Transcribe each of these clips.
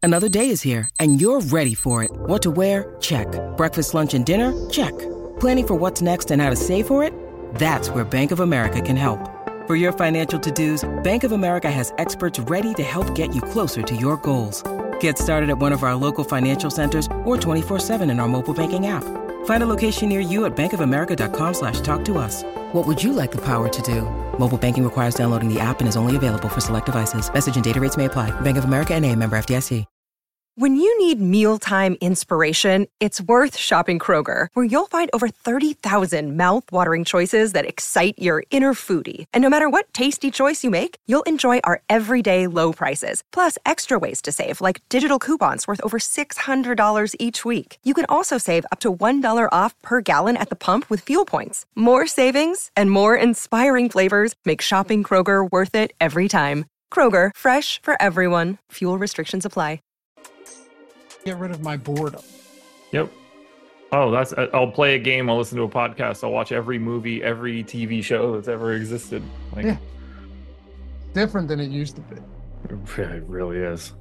Another day is here, and you're ready for it. What to wear? Check. Breakfast, lunch, and dinner? Check. Planning for what's next and how to save for it? That's where Bank of America can help. For your financial to-dos, Bank of America has experts ready to help get you closer to your goals. Get started at one of our local financial centers or 24/7 in our mobile banking app. Find a location near you at bankofamerica.com/talktous. What would you like the power to do? Mobile banking requires downloading the app and is only available for select devices. Message and data rates may apply. Bank of America N.A., member FDIC. When you need mealtime inspiration, it's worth shopping Kroger, where you'll find over 30,000 mouth-watering choices that excite your inner foodie. And no matter what tasty choice you make, you'll enjoy our everyday low prices, plus extra ways to save, like digital coupons worth over $600 each week. You can also save up to $1 off per gallon at the pump with fuel points. More savings and more inspiring flavors make shopping Kroger worth it every time. Kroger, fresh for everyone. Fuel restrictions apply. Get rid of my boredom. Yep. Oh, I'll play a game, I'll listen to a podcast, I'll watch every movie, every TV show that's ever existed. Yeah. Different than it used to be. It really is.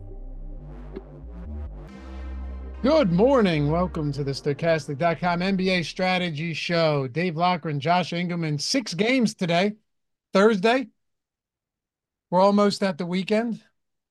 Good morning. Welcome to the Stokastic.com NBA Strategy Show. Dave Loughran, Josh Engelman. 6 games today. Thursday. We're almost at the weekend.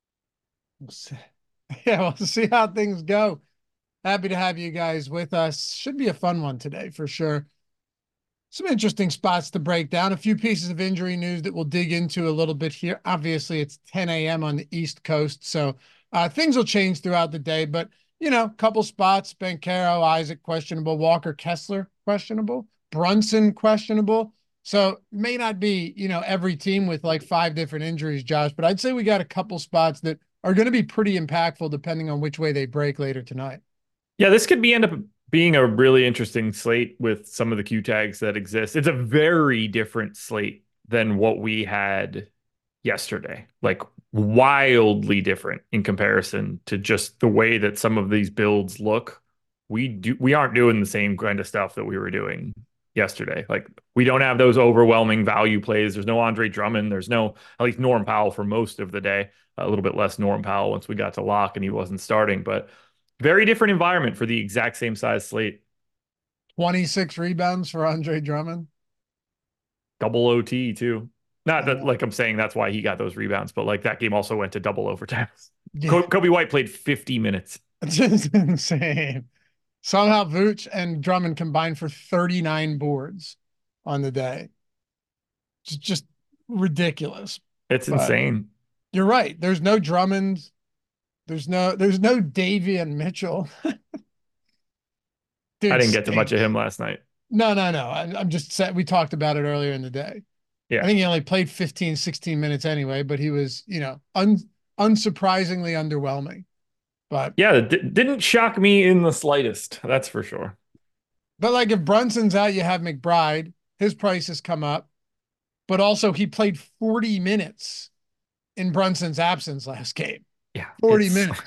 Yeah, we'll see how things go. Happy to have you guys with us. Should be a fun one today for sure. Some interesting spots to break down. A few pieces of injury news that we'll dig into a little bit here. Obviously, it's 10 a.m. on the East Coast, so things will change throughout the day. But, couple spots. Banchero, Isaac, questionable. Walker Kessler, questionable. Brunson, questionable. So may not be, every team with like 5 different injuries, Josh, but I'd say we got a couple spots that are going to be pretty impactful depending on which way they break later tonight. Yeah, this could end up being a really interesting slate with some of the Q tags that exist. It's a very different slate than what we had yesterday, like wildly different in comparison to just the way that some of these builds look. We aren't doing the same kind of stuff that we were doing yesterday. Like, we don't have those overwhelming value plays. There's no Andre Drummond. There's no, at least, Norm Powell for most of the day. A little bit less Norm Powell once we got to lock and he wasn't starting, but very different environment for the exact same size slate. 26 rebounds for Andre Drummond. Double OT too. Not that like I'm saying that's why he got those rebounds, but like that game also went to double overtime. Yeah. Kobe White played 50 minutes. It's just insane. Somehow Vooch and Drummond combined for 39 boards on the day. Just ridiculous. It's insane. You're right. There's no Drummond. There's no Davion Mitchell. Dude, I didn't get to much of him last night. No. I'm just saying, we talked about it earlier in the day. Yeah. I think he only played 15, 16 minutes anyway, but he was, unsurprisingly underwhelming. But yeah, it didn't shock me in the slightest. That's for sure. But like if Brunson's out, you have McBride. His price has come up. But also he played 40 minutes in Brunson's absence last game. Yeah. 40 minutes.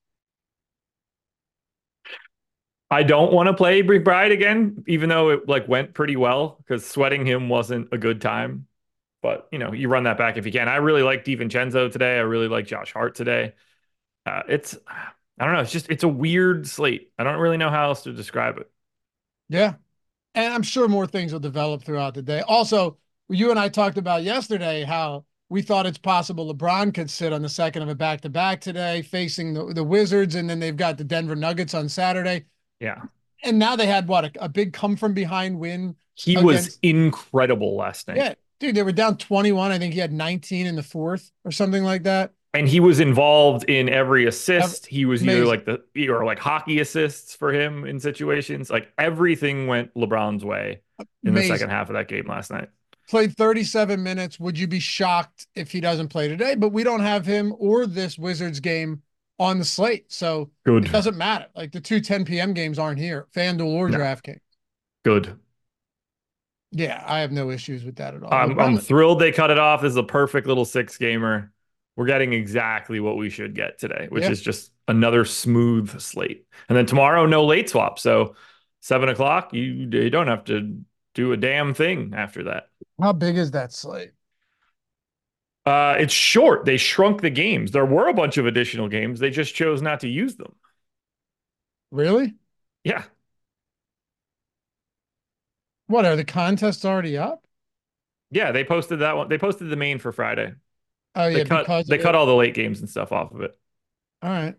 I don't want to play McBride again, even though it went pretty well, because sweating him wasn't a good time. But, you run that back if you can. I really like DiVincenzo today. I really like Josh Hart today. I don't know. It's a weird slate. I don't really know how else to describe it. Yeah. And I'm sure more things will develop throughout the day. Also, you and I talked about yesterday how we thought it's possible LeBron could sit on the second of a back-to-back today facing the Wizards, and then they've got the Denver Nuggets on Saturday. Yeah. And now they had a big come-from-behind win. He was incredible last night. Yeah. Dude, they were down 21. I think he had 19 in the fourth or something like that. And he was involved in every assist. He was Amazing. either like hockey assists for him in situations. Like everything went LeBron's way in the second half of that game last night. Played 37 minutes. Would you be shocked if he doesn't play today? But we don't have him or this Wizards game on the slate. So It doesn't matter. Like the 10 p.m. games aren't here. FanDuel or DraftKings. Good. Yeah, I have no issues with that at all. I'm thrilled they cut it off. This is a perfect little 6-gamer. We're getting exactly what we should get today, which is just another smooth slate. And then tomorrow, no late swap. So 7 o'clock, you don't have to do a damn thing after that. How big is that slate? It's short. They shrunk the games. There were a bunch of additional games. They just chose not to use them. Really? Yeah. What, are the contests already up? Yeah, they posted that one. They posted the main for Friday. Oh They yeah, cut because they of cut it. all the late games and stuff off of it. All right.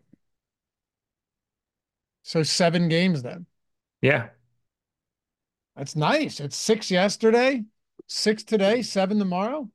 So 7 games then. Yeah. That's nice. It's 6 yesterday, 6 today, 7 tomorrow.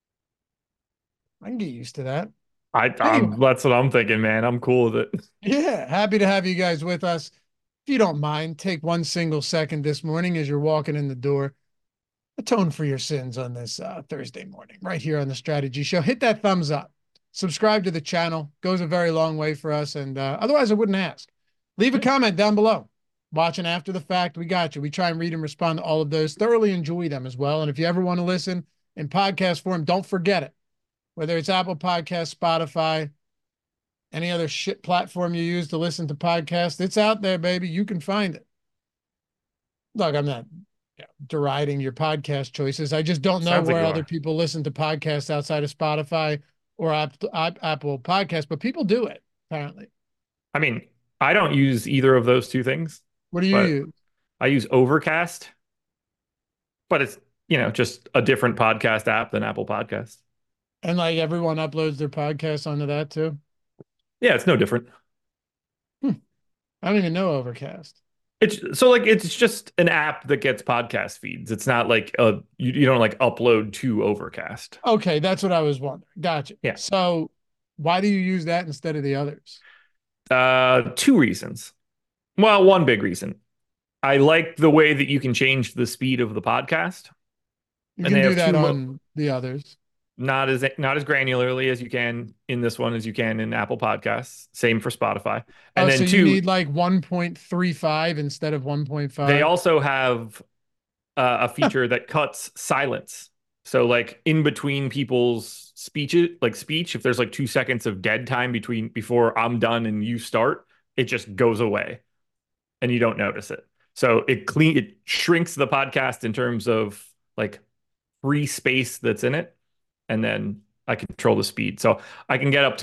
I can get used to that. Anyway, That's what I'm thinking, man. I'm cool with it. yeah, happy to have you guys with us. If you don't mind, take 1 single second this morning as you're walking in the door. Atone for your sins on this Thursday morning, right here on the Strategy Show. Hit that thumbs up. Subscribe to the channel. Goes a very long way for us. And otherwise, I wouldn't ask. Leave a comment down below. Watching after the fact, we got you. We try and read and respond to all of those. Thoroughly enjoy them as well. And if you ever want to listen in podcast form, don't forget it. Whether it's Apple Podcasts, Spotify, any other shit platform you use to listen to podcasts, it's out there, baby. You can find it. Look, I'm not deriding your podcast choices. I just don't know Sounds like where you other are. people listen to podcasts outside of Spotify or Apple Podcasts, but people do it, apparently. I mean, I don't use either of those two things, What do you but use? I use Overcast, but it's, just a different podcast app than Apple Podcasts. And like everyone uploads their podcasts onto that too. Yeah, it's no different. I don't even know Overcast. It's just an app that gets podcast feeds. It's not like you don't like upload to Overcast. Okay, that's what I was wondering. Gotcha. Yeah. So why do you use that instead of the others? Two reasons. Well, one big reason. I like the way that you can change the speed of the podcast, You and can they do have that two on the others. not as granularly as you can in this one as you can in Apple Podcasts. Same for Spotify. Oh, And so then you two, need like 1.35 instead of they 1.5. also have a feature that cuts silence. So like in between people's speech, if there's like 2 seconds of dead time before I'm done and you start, it just goes away and you don't notice it. So it shrinks the podcast in terms of like free space that's in it, and then I control the speed. So I can get up to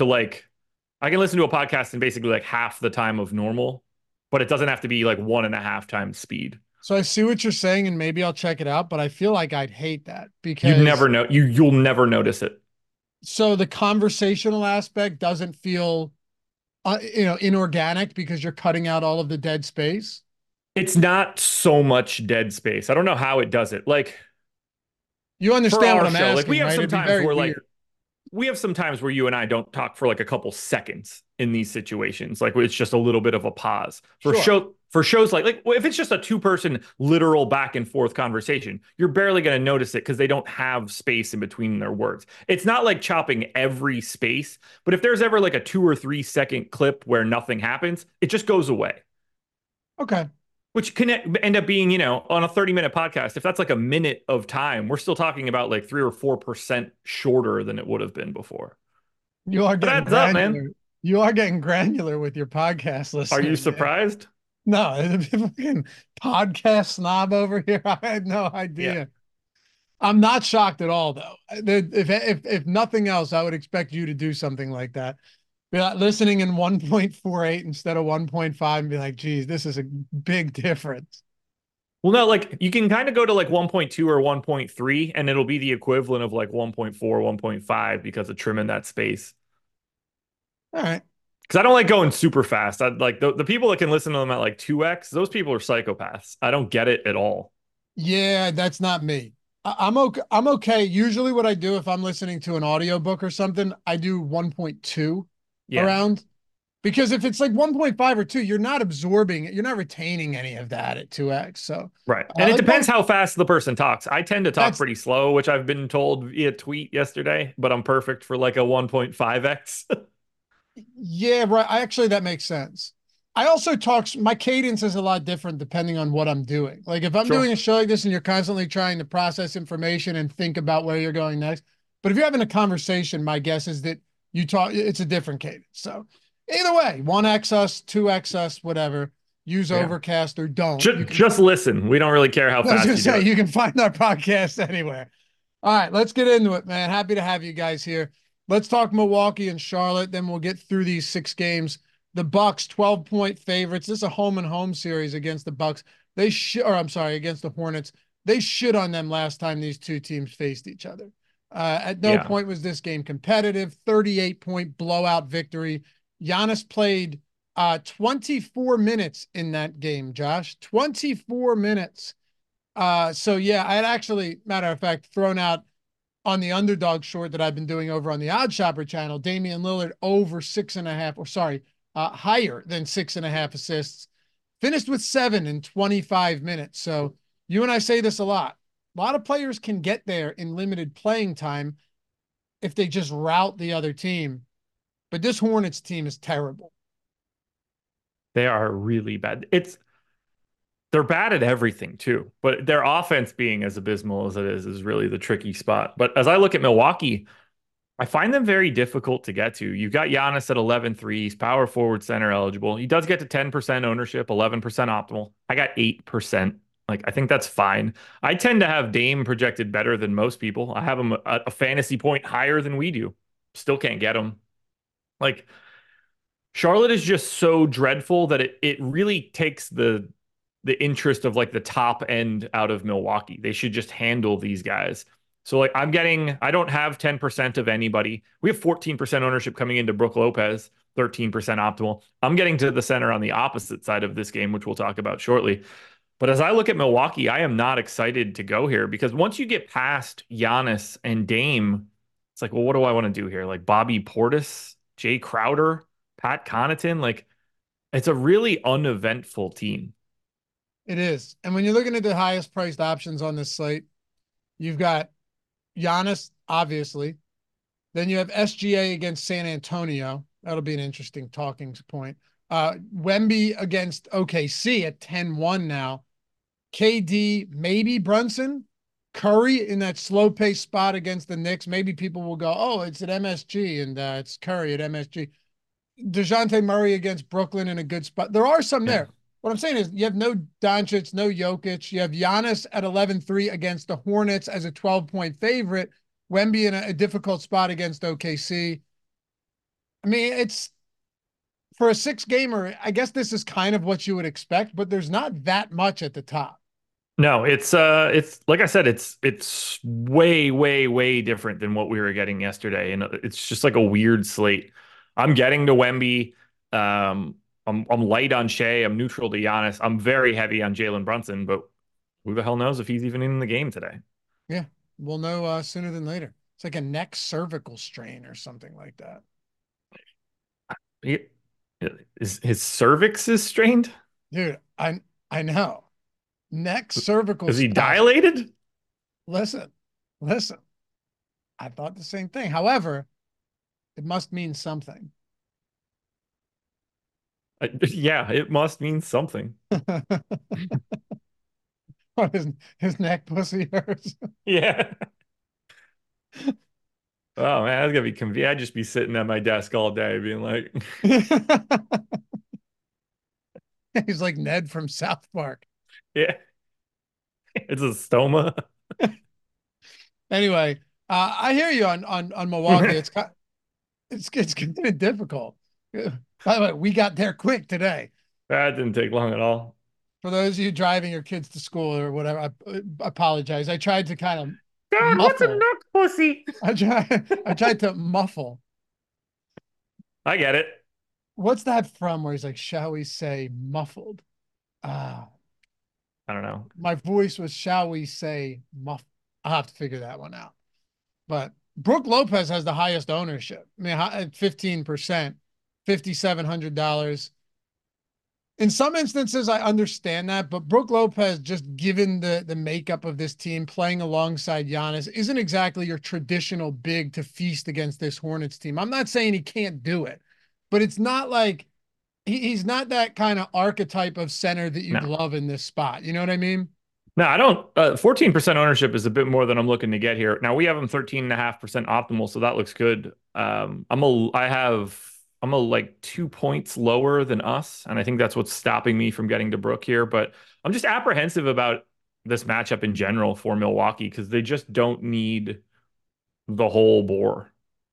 I can listen to a podcast in basically like half the time of normal, but it doesn't have to be like 1.5 times speed. So I see what you're saying, and maybe I'll check it out, but I feel like I'd hate that You'd because never know you'll never notice it. so the conversational aspect doesn't feel inorganic because you're cutting out all of the dead space. It's not so much dead space. I don't know how it does it. Like You for understand what our I'm show, like asking, right? It'd be very weird. we have some times where you and I don't talk for like a couple seconds in these situations. Like it's just a little bit of a pause. Sure. For shows like if it's just a two-person literal back and forth conversation, you're barely going to notice it because they don't have space in between their words. It's not like chopping every space, but if there's ever like a 2 or 3 second clip where nothing happens, it just goes away. Okay. Which can end up being, on a 30-minute podcast, if that's like a minute of time, we're still talking about like 3 or 4% shorter than it would have been before. You are But getting that's up, granular. man. You are getting granular with your podcast Are listeners. you man. surprised? No, fucking podcast snob over here. I had no idea. Yeah. I'm not shocked at all, though. If nothing else, I would expect you to do something like that. Be like listening in 1.48 instead of 1.5 and be like, geez, this is a big difference. Well, no, like you can kind of go to like 1.2 or 1.3, and it'll be the equivalent of like 1.4, 1.5 because of trimming that space. All right. Because I don't like going super fast. I like the people that can listen to them at like 2x, those people are psychopaths. I don't get it at all. Yeah, that's not me. I'm okay. I'm okay. Usually what I do if I'm listening to an audiobook or something, I do 1.2 around. Because if it's like 1.5 or 2, you're not absorbing it. You're not retaining any of that at 2x. So Right. And it like depends how fast the person talks. I tend to talk That's- pretty slow, which I've been told via tweet yesterday, but I'm perfect for like a 1.5x. yeah, right. That makes sense. I also my cadence is a lot different depending on what I'm doing. Like if I'm Sure. doing a show like this and you're constantly trying to process information and think about where you're going next. But if you're having a conversation, my guess is that it's a different cadence. So either way, 1x us, 2x us, whatever. Use Yeah. Overcast or don't. Just listen. We don't really care how I was fast going you to say, do it. you can find our podcast anywhere. All right, let's get into it, man. Happy to have you guys here. Let's talk Milwaukee and Charlotte, then we'll get through these 6 games. The Bucks, 12-point favorites. This is a home and home series against the Bucks. They should, or I'm sorry, against the Hornets. They shit on them last time these two teams faced each other. At no Yeah. point was this game competitive. 38-point blowout victory. Giannis played 24 minutes in that game, Josh. 24 minutes. So yeah, I had actually, matter of fact, thrown out on the underdog short that I've been doing over on the Odd Shopper channel, Damian Lillard over 6.5, or sorry, higher than 6.5 assists, finished with 7 in 25 minutes. So you and I say this a lot. A lot of players can get there in limited playing time if they just route the other team. But this Hornets team is terrible. They are really bad. They're bad at everything too, but their offense being as abysmal as it is really the tricky spot. But as I look at Milwaukee, I find them very difficult to get to. You've got Giannis at 11-3. He's power forward center eligible. He does get to 10% ownership, 11% optimal. I got 8%. Like, I think that's fine. I tend to have Dame projected better than most people. I have him at a fantasy point higher than we do. Still can't get him. Like, Charlotte is just so dreadful that it really takes the interest of like the top end out of Milwaukee. They should just handle these guys. So like I don't have 10% of anybody. We have 14% ownership coming into Brook Lopez, 13% optimal. I'm getting to the center on the opposite side of this game, which we'll talk about shortly. But as I look at Milwaukee, I am not excited to go here because once you get past Giannis and Dame, it's like, well, what do I want to do here? Like Bobby Portis, Jay Crowder, Pat Connaughton, like it's a really uneventful team. It is. And when you're looking at the highest priced options on this slate, you've got Giannis, obviously. Then you have SGA against San Antonio. That'll be an interesting talking point. Wemby against OKC at 10-1 now. KD, maybe Brunson. Curry in that slow pace spot against the Knicks. Maybe people will go, oh, it's at MSG and it's Curry at MSG. DeJounte Murray against Brooklyn in a good spot. There are some there. What I'm saying is you have no Doncic, no Jokic. You have Giannis at 11-3 against the Hornets as a 12-point favorite. Wemby in a difficult spot against OKC. I mean, it's for a 6-gamer, I guess this is kind of what you would expect, but there's not that much at the top. No, it's like I said, it's way, way, way different than what we were getting yesterday. And it's just like a weird slate. I'm getting to Wemby. I'm light on Shea. I'm neutral to Giannis. I'm very heavy on Jalen Brunson, but who the hell knows if he's even in the game today? Yeah, we'll know sooner than later. It's like a neck cervical strain or something like that. He, his cervix is strained? Dude, I know. Neck cervical. Is he dilated? Listen. I thought the same thing. However, it must mean something. Yeah, it must mean something. his neck pussy hurts. Yeah. Oh man, that's gonna be convenient. I'd just be sitting at my desk all day being like He's like Ned from South Park. Yeah. It's a stoma. Anyway, I hear you on Milwaukee. It's kind of difficult. By the way, we got there quick today. That didn't take long at all. For those of you driving your kids to school or whatever, I apologize. I tried to kind of God, what's a neck pussy? I tried to muffle. I get it. What's that from where he's like, shall we say muffled? I don't know. My voice was, shall we say muffled? I'll have to figure that one out. But Brook Lopez has the highest ownership. I mean, at 15%, $5,700. In some instances, I understand that, but Brook Lopez, just given the makeup of this team, playing alongside Giannis, isn't exactly your traditional big to feast against this Hornets team. I'm not saying he can't do it, but it's not like he's not that kind of archetype of center that you'd love in this spot. You know what I mean? No, I don't. 14% ownership is a bit more than I'm looking to get here. Now we have him 13.5% optimal, so that looks good. I'm like 2 points lower than us, and I think that's what's stopping me from getting to Brook here. But I'm just apprehensive about this matchup in general for Milwaukee because they just don't need the whole bore.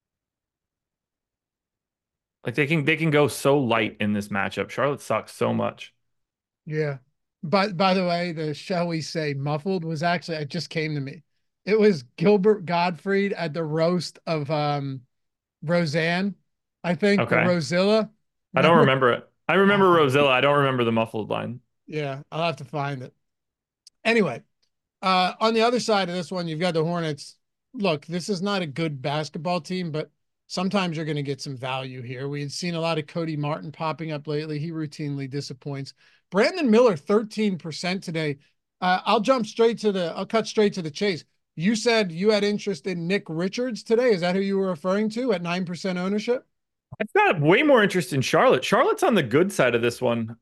Like they can go so light in this matchup. Charlotte sucks so much. Yeah. But by the way, the shall we say muffled was actually it just came to me. It was Gilbert Gottfried at the roast of Roseanne, I think, or Okay. Rosilla. I don't Remember? remember it. I remember Rosilla. I don't remember the muffled line. Yeah, I'll have to find it. Anyway, on the other side of this one, you've got the Hornets. Look, this is not a good basketball team, but sometimes you're going to get some value here. We had seen a lot of Cody Martin popping up lately. He routinely disappoints. Brandon Miller, 13% today. I'll cut straight to the chase. You said you had interest in Nick Richards today. Is that who you were referring to at 9% ownership? I've got way more interest in Charlotte. Charlotte's on the good side of this one.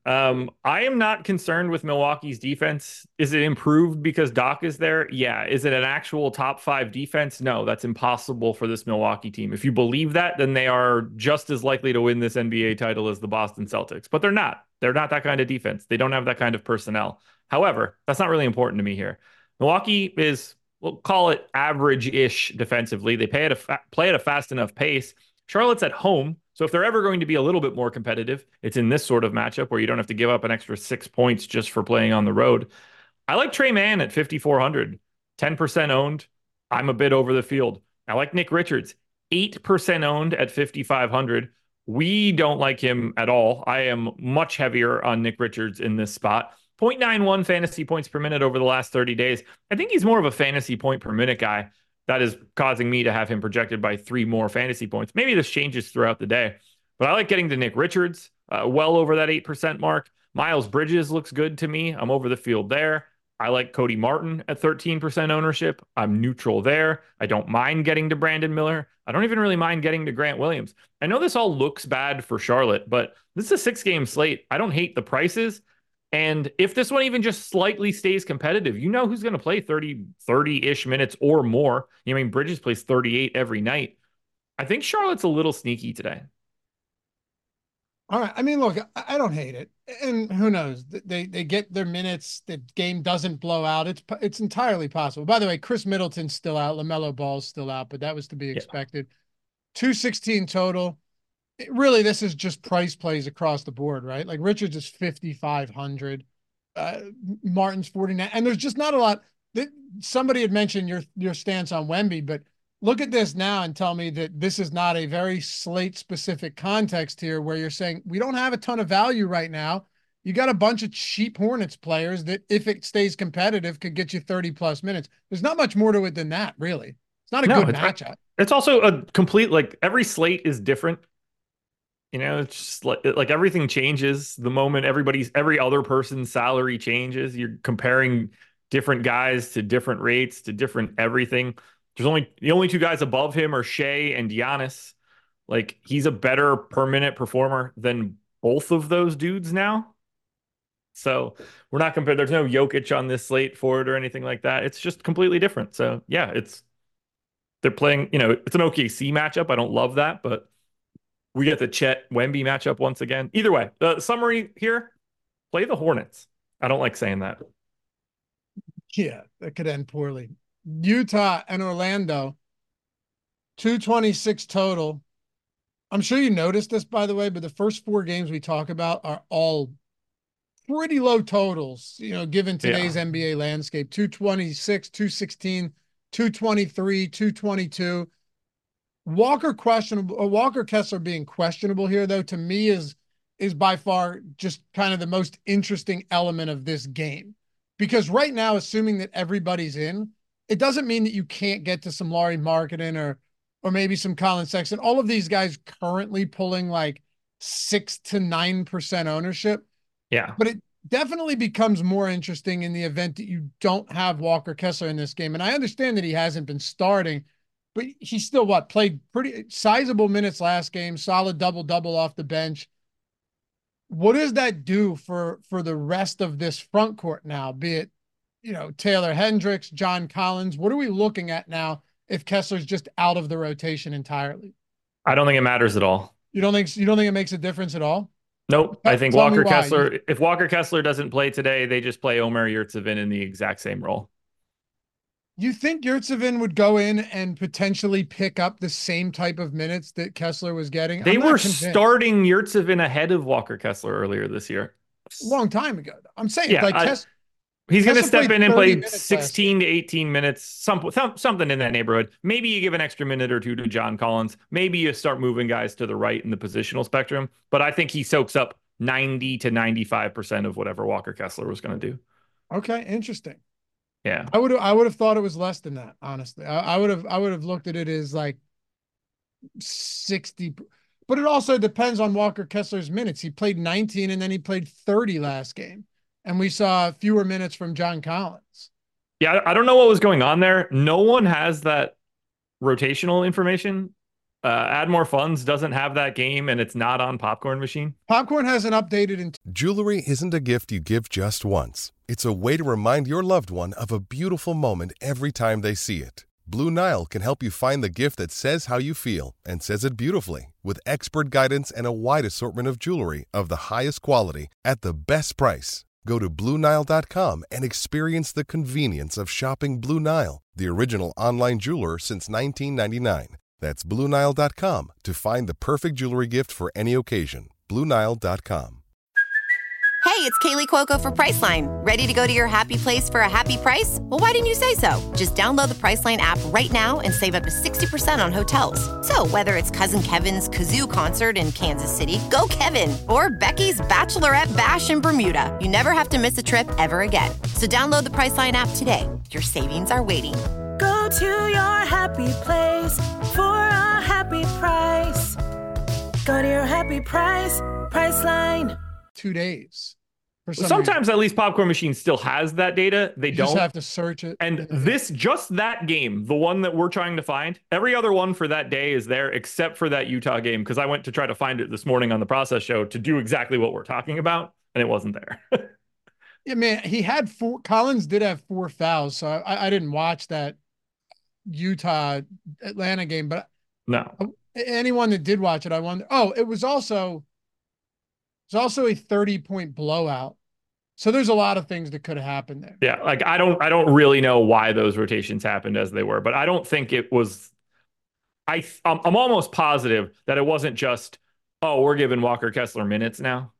I am not concerned with Milwaukee's defense. Is it improved because Doc is there? Yeah. Is it an actual top 5 defense? No, that's impossible for this Milwaukee team. If you believe that, then they are just as likely to win this NBA title as the Boston Celtics. But they're not. They're not that kind of defense. They don't have that kind of personnel. However, that's not really important to me here. Milwaukee is, we'll call it average-ish defensively. They play at a fast enough pace. Charlotte's at home, so if they're ever going to be a little bit more competitive, it's in this sort of matchup where you don't have to give up an extra 6 points just for playing on the road. I like Trey Mann at 5,400, 10% owned. I'm a bit over the field. I like Nick Richards, 8% owned at 5,500. We don't like him at all. I am much heavier on Nick Richards in this spot. 0.91 fantasy points per minute over the last 30 days. I think he's more of a fantasy point per minute guy. That is causing me to have him projected by 3 more fantasy points. Maybe this changes throughout the day, but I like getting to Nick Richards, well over that 8% mark. Miles Bridges looks good to me. I'm over the field there. I like Cody Martin at 13% ownership. I'm neutral there. I don't mind getting to Brandon Miller. I don't even really mind getting to Grant Williams. I know this all looks bad for Charlotte, but this is a 6-game slate. I don't hate the prices. And if this one even just slightly stays competitive, you know who's going to play 30-ish minutes or more. I mean, Bridges plays 38 every night. I think Charlotte's a little sneaky today. All right. I mean, look, I don't hate it. And who knows? They get their minutes. The game doesn't blow out. It's entirely possible. By the way, Chris Middleton's still out. LaMelo Ball's still out, but that was to be expected. 216 total. Really, this is just price plays across the board, right? Like Richards is 5,500, Martin's 49, and there's just not a lot. Somebody had mentioned your stance on Wemby, but look at this now and tell me that this is not a very slate specific context here where you're saying we don't have a ton of value right now. You got a bunch of cheap Hornets players that, if it stays competitive, could get you 30 plus minutes. There's not much more to it than that, really. It's not a good matchup. It's also a complete, like, every slate is different. You know, it's just like everything changes the moment every other person's salary changes. You're comparing different guys to different rates to different everything. The only 2 guys above him are Shea and Giannis. Like, he's a better per minute performer than both of those dudes now. So we're not compared. There's no Jokic on this slate for it or anything like that. It's just completely different. So yeah, they're playing, it's an OKC matchup. I don't love that, but we get the Chet Wemby matchup once again. Either way, the summary here, play the Hornets. I don't like saying that. Yeah, that could end poorly. Utah and Orlando, 226 total. I'm sure you noticed this, by the way, but the first 4 games we talk about are all pretty low totals, given today's NBA landscape. 226, 216, 223, 222. Walker Kessler being questionable here, though, to me is by far just kind of the most interesting element of this game. Because right now, assuming that everybody's in, it doesn't mean that you can't get to some Lauri Markkanen or maybe some Colin Sexton. All of these guys currently pulling like 6 to 9% ownership. Yeah. But it definitely becomes more interesting in the event that you don't have Walker Kessler in this game. And I understand that he hasn't been starting, but he still played pretty sizable minutes last game, solid double-double off the bench. What does that do for the rest of this front court now, be it, Taylor Hendricks, John Collins? What are we looking at now if Kessler's just out of the rotation entirely? I don't think it matters at all. You don't think it makes a difference at all? Nope. I think Tell me Walker why. Kessler, if Walker Kessler doesn't play today, they just play Omer Yurtseven in the exact same role. You think Yurtseven would go in and potentially pick up the same type of minutes that Kessler was getting? They I'm were not convinced. starting Yurtseven ahead of Walker Kessler earlier this year. A long time ago. I'm saying Yeah, like he's going to Kessler step played in and 30 play minutes last 16 game. to 18 minutes, something in that neighborhood. Maybe you give an extra minute or two to John Collins. Maybe you start moving guys to the right in the positional spectrum. But I think he soaks up 90 to 95% of whatever Walker Kessler was going to do. Okay, interesting. Yeah. I would have thought it was less than that, honestly. I would have looked at it as like 60, but it also depends on Walker Kessler's minutes. He played 19 and then he played 30 last game. And we saw fewer minutes from John Collins. Yeah, I don't know what was going on there. No one has that rotational information. Add More Funds doesn't have that game, and it's not on Popcorn Machine. Popcorn hasn't updated in. Jewelry isn't a gift you give just once. It's a way to remind your loved one of a beautiful moment every time they see it. Blue Nile can help you find the gift that says how you feel and says it beautifully, with expert guidance and a wide assortment of jewelry of the highest quality at the best price. Go to BlueNile.com and experience the convenience of shopping Blue Nile, the original online jeweler since 1999. That's BlueNile.com to find the perfect jewelry gift for any occasion. BlueNile.com. Hey, it's Kaylee Cuoco for Priceline. Ready to go to your happy place for a happy price? Well, why didn't you say so? Just download the Priceline app right now and save up to 60% on hotels. So whether it's Cousin Kevin's Kazoo Concert in Kansas City, go Kevin, or Becky's Bachelorette Bash in Bermuda, you never have to miss a trip ever again. So download the Priceline app today. Your savings are waiting. Go to your happy place for a happy price. Go to your happy price, Priceline. 2 days. Sometimes at least Popcorn Machine still has that data. They don't just have to search it. And just that game, the one that we're trying to find, every other one for that day is there except for that Utah game, because I went to try to find it this morning on the process show to do exactly what we're talking about, and it wasn't there. Yeah, man, Collins did have 4 fouls, so I didn't watch that Utah Atlanta game, but no. Anyone that did watch it, I wonder. Oh, it was also a 30-point blowout. So there's a lot of things that could have happened there. Yeah, like I don't really know why those rotations happened as they were, but I don't think it was. I'm almost positive that it wasn't just, oh, we're giving Walker Kessler minutes now.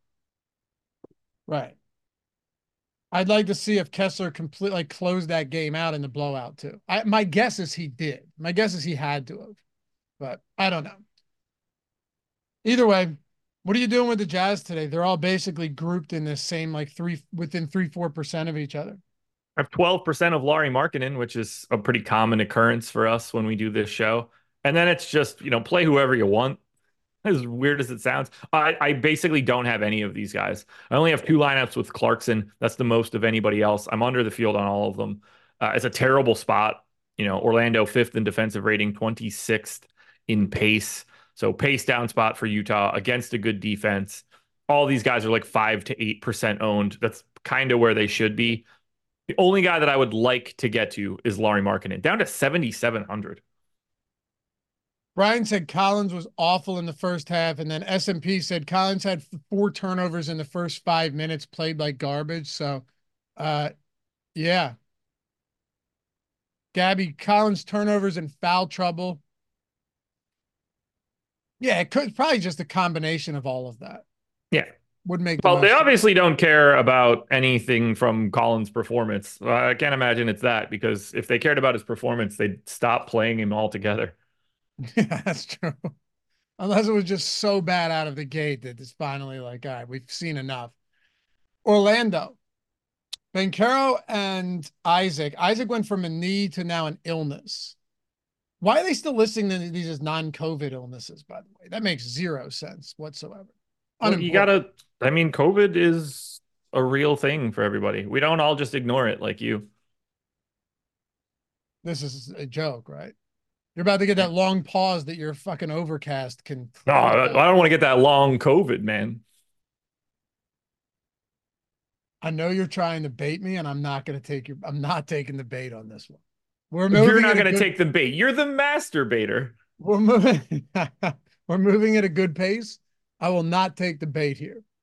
Right. I'd like to see if Kessler completely closed that game out in the blowout too. My guess is he did. My guess is he had to have, but I don't know. Either way, what are you doing with the Jazz today? They're all basically grouped in this same within 3-4% of each other. I have 12% of Lauri Markkanen, which is a pretty common occurrence for us when we do this show. And then it's just, play whoever you want. As weird as it sounds, I basically don't have any of these guys. I only have 2 lineups with Clarkson. That's the most of anybody else. I'm under the field on all of them. It's a terrible spot. Orlando 5th in defensive rating, 26th in pace. So pace down spot for Utah against a good defense. All these guys are like 5 to 8% owned. That's kind of where they should be. The only guy that I would like to get to is Lauri Markkanen, down to 7,700. Brian said Collins was awful in the first half, and then S&P said Collins had 4 turnovers in the first 5 minutes, played like garbage. So, yeah. Gabby, Collins turnovers and foul trouble. Yeah, it could probably just a combination of all of that. Yeah. Would make well, they obviously don't care about anything from Collins' performance. I can't imagine it's that, because if they cared about his performance, they'd stop playing him altogether. Yeah, that's true. Unless it was just so bad out of the gate that it's finally like, all right, we've seen enough. Orlando. Banchero and Isaac. Isaac went from a knee to now an illness. Why are they still listing these as non-COVID illnesses, by the way? That makes 0 sense whatsoever. Well, COVID is a real thing for everybody. We don't all just ignore it like you. This is a joke, right? You're about to get that long pause that your fucking overcast can. No, I don't want to get that long COVID, man. I know you're trying to bait me, and I'm not taking the bait on this one. You're not going to take the bait. You're the master baiter. We're moving at a good pace. I will not take the bait here.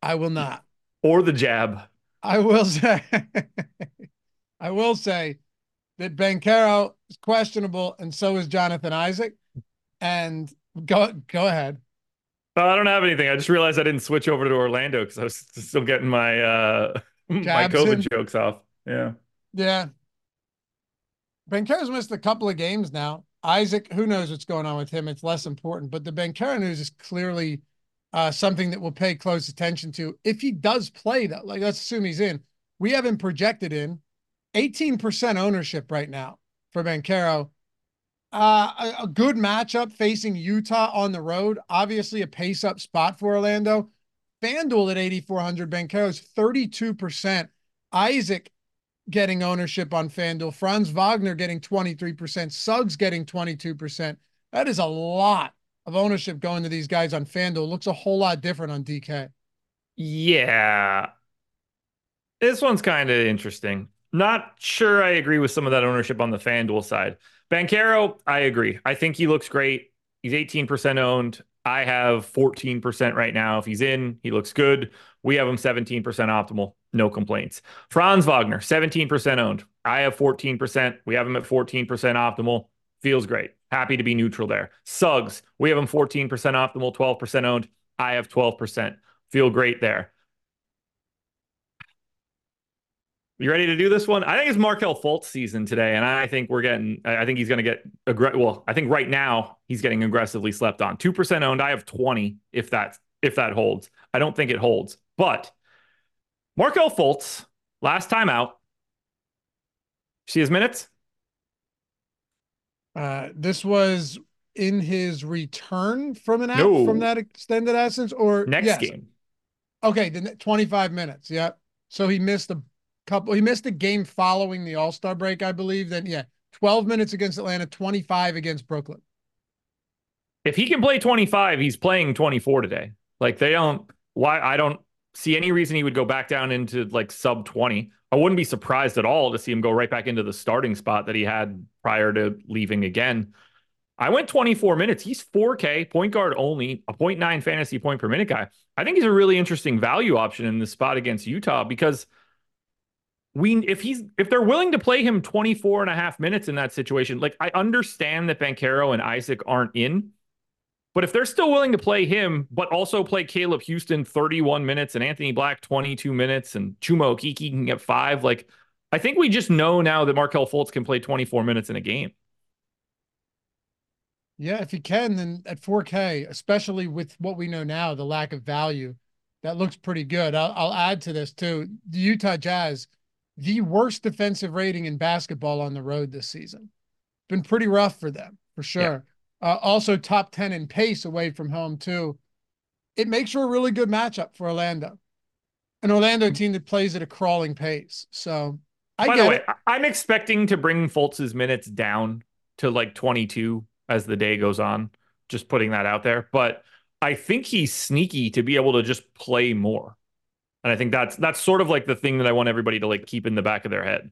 I will not. Or the jab. I will say, I will say that Banchero is questionable, and so is Jonathan Isaac. And go ahead. I don't have anything. I just realized I didn't switch over to Orlando because I was still getting my my COVID jokes off. Yeah. Yeah. Banchero's missed a couple of games now. Isaac, who knows what's going on with him? It's less important. But the Banchero news is clearly something that we'll pay close attention to. If he does play, though, like let's assume he's in. We have him projected in 18% ownership right now for Banchero. A good matchup facing Utah on the road. Obviously, a pace-up spot for Orlando. FanDuel at 8,400. Banchero's 32%. Isaac getting ownership on FanDuel. Franz Wagner getting 23%. Suggs getting 22%. That is a lot of ownership going to these guys on FanDuel. Looks a whole lot different on DK. Yeah. This one's kind of interesting. Not sure I agree with some of that ownership on the FanDuel side. Banchero, I agree. I think he looks great. He's 18% owned. I have 14% right now. If he's in, he looks good. We have him 17% optimal. No complaints. Franz Wagner, 17% owned. I have 14%. We have him at 14% optimal. Feels great. Happy to be neutral there. Suggs, we have him 14% optimal, 12% owned. I have 12%. Feel great there. You ready to do this one? I think it's Markelle Fultz season today, and I think he's going to get I think right now he's getting aggressively slept on. 2% owned. I have 20 if that holds. I don't think it holds. But Markelle Fultz, last time out. See his minutes? This was in his return from from that extended absence, or next game. Okay, then 25 minutes. Yeah. So he missed a game following the All-Star break, I believe. Then 12 minutes against Atlanta, 25 against Brooklyn. If he can play 25, he's playing 24 today. Like I don't see any reason he would go back down into like sub 20. I wouldn't be surprised at all to see him go right back into the starting spot that he had prior to leaving again. I went 24 minutes. He's 4K, point guard only, a 0.9 fantasy point per minute guy. I think he's a really interesting value option in this spot against Utah because if they're willing to play him 24 and a half minutes in that situation, like I understand that Banchero and Isaac aren't in, but if they're still willing to play him, but also play Caleb Houston 31 minutes and Anthony Black 22 minutes and Chuma Okeke can get 5, like I think we just know now that Markelle Fultz can play 24 minutes in a game. Yeah, if he can, then at 4K, especially with what we know now, the lack of value, that looks pretty good. I'll add to this too. The Utah Jazz, the worst defensive rating in basketball on the road this season. Been pretty rough for them, for sure. Yeah. Also top 10 in pace away from home too. It makes for a really good matchup for Orlando. An Orlando team that plays at a crawling pace. So by the way, I'm expecting to bring Fultz's minutes down to like 22 as the day goes on. Just putting that out there. But I think he's sneaky to be able to just play more. And I think that's sort of like the thing that I want everybody to like keep in the back of their head.